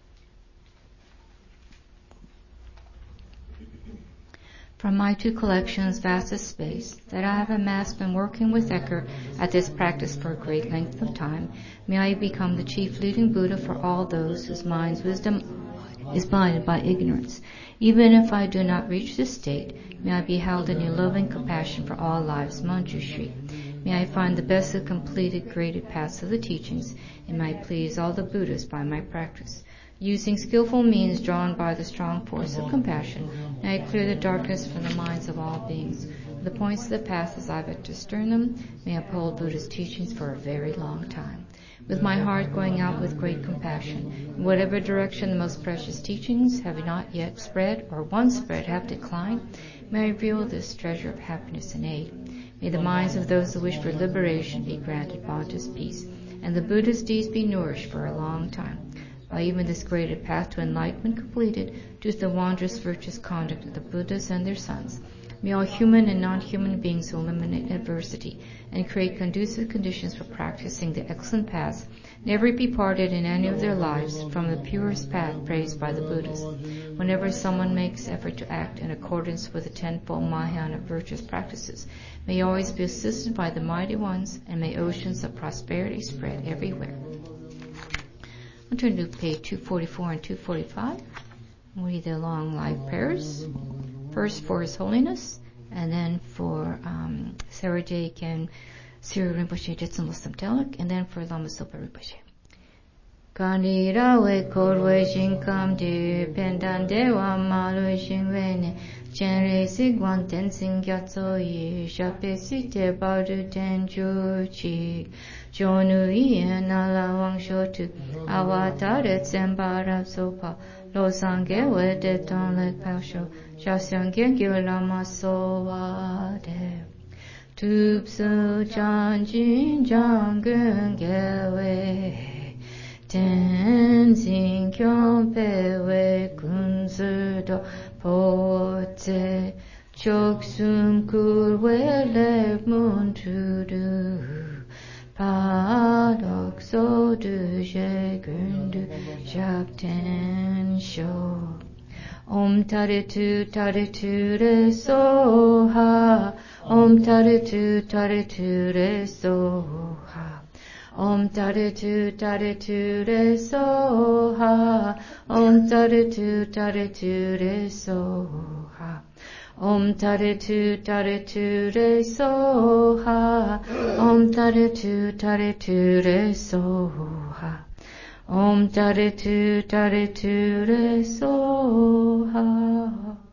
From my two collections, vast as space, that I have amassed when working with Eckhart at this practice for a great length of time, may I become the chief leading Buddha for all those whose minds' wisdom is blinded by ignorance. Even if I do not reach this state, may I be held in your loving compassion for all lives, Manjushri. May I find the best of completed, graded paths of the teachings, and may I please all the Buddhas by my practice. Using skillful means drawn by the strong force of compassion, may I clear the darkness from the minds of all beings. The points of the path as I have discerned them, may I uphold Buddha's teachings for a very long time. With my heart going out with great compassion, in whatever direction the most precious teachings have not yet spread or once spread have declined, may I reveal this treasure of happiness and aid. May the minds of those who wish for liberation be granted Bhagavan's peace, and the Buddha's deeds be nourished for a long time. By even this graded path to enlightenment completed, due to the wondrous virtuous conduct of the Buddhas and their sons, May all human and non-human beings eliminate adversity and create conducive conditions for practicing the excellent paths, never be parted in any of their lives from the purest path praised by the Buddhas. Whenever someone makes effort to act in accordance with the tenfold Mahayana virtuous practices, may always be assisted by the mighty ones, and may oceans of prosperity spread everywhere. I'll turn to page two forty-four and two forty-five. We'll read the long life prayers. First for His Holiness, and then for um, Sarah J. Ken, Sri Rinpoche, Jetsun Muslim Telek, and then for Lama Sopa Rinpoche. Kanira we korwe shinkam de pendan dewa malu shingwene chenre sigwan tensing gyatso yi shape site badu tenju chi jonu iye nala wang shotu awatare tsembara sopa lo sangye we de ton le pasho shasyangye gyulama sowa de tupsu chanjin jangun gewe Tenzin kyompewe kunsudo pote choksum kurwe lepmuntudu padok sodu shegundu shakten sho Om taritu taritu re soha Om taritu taritu re soha Om taritu taritu re soha Om taritu taritu re soha Om taritu taritu re soha Om taritu taritu re soha Om taritu taritu re soha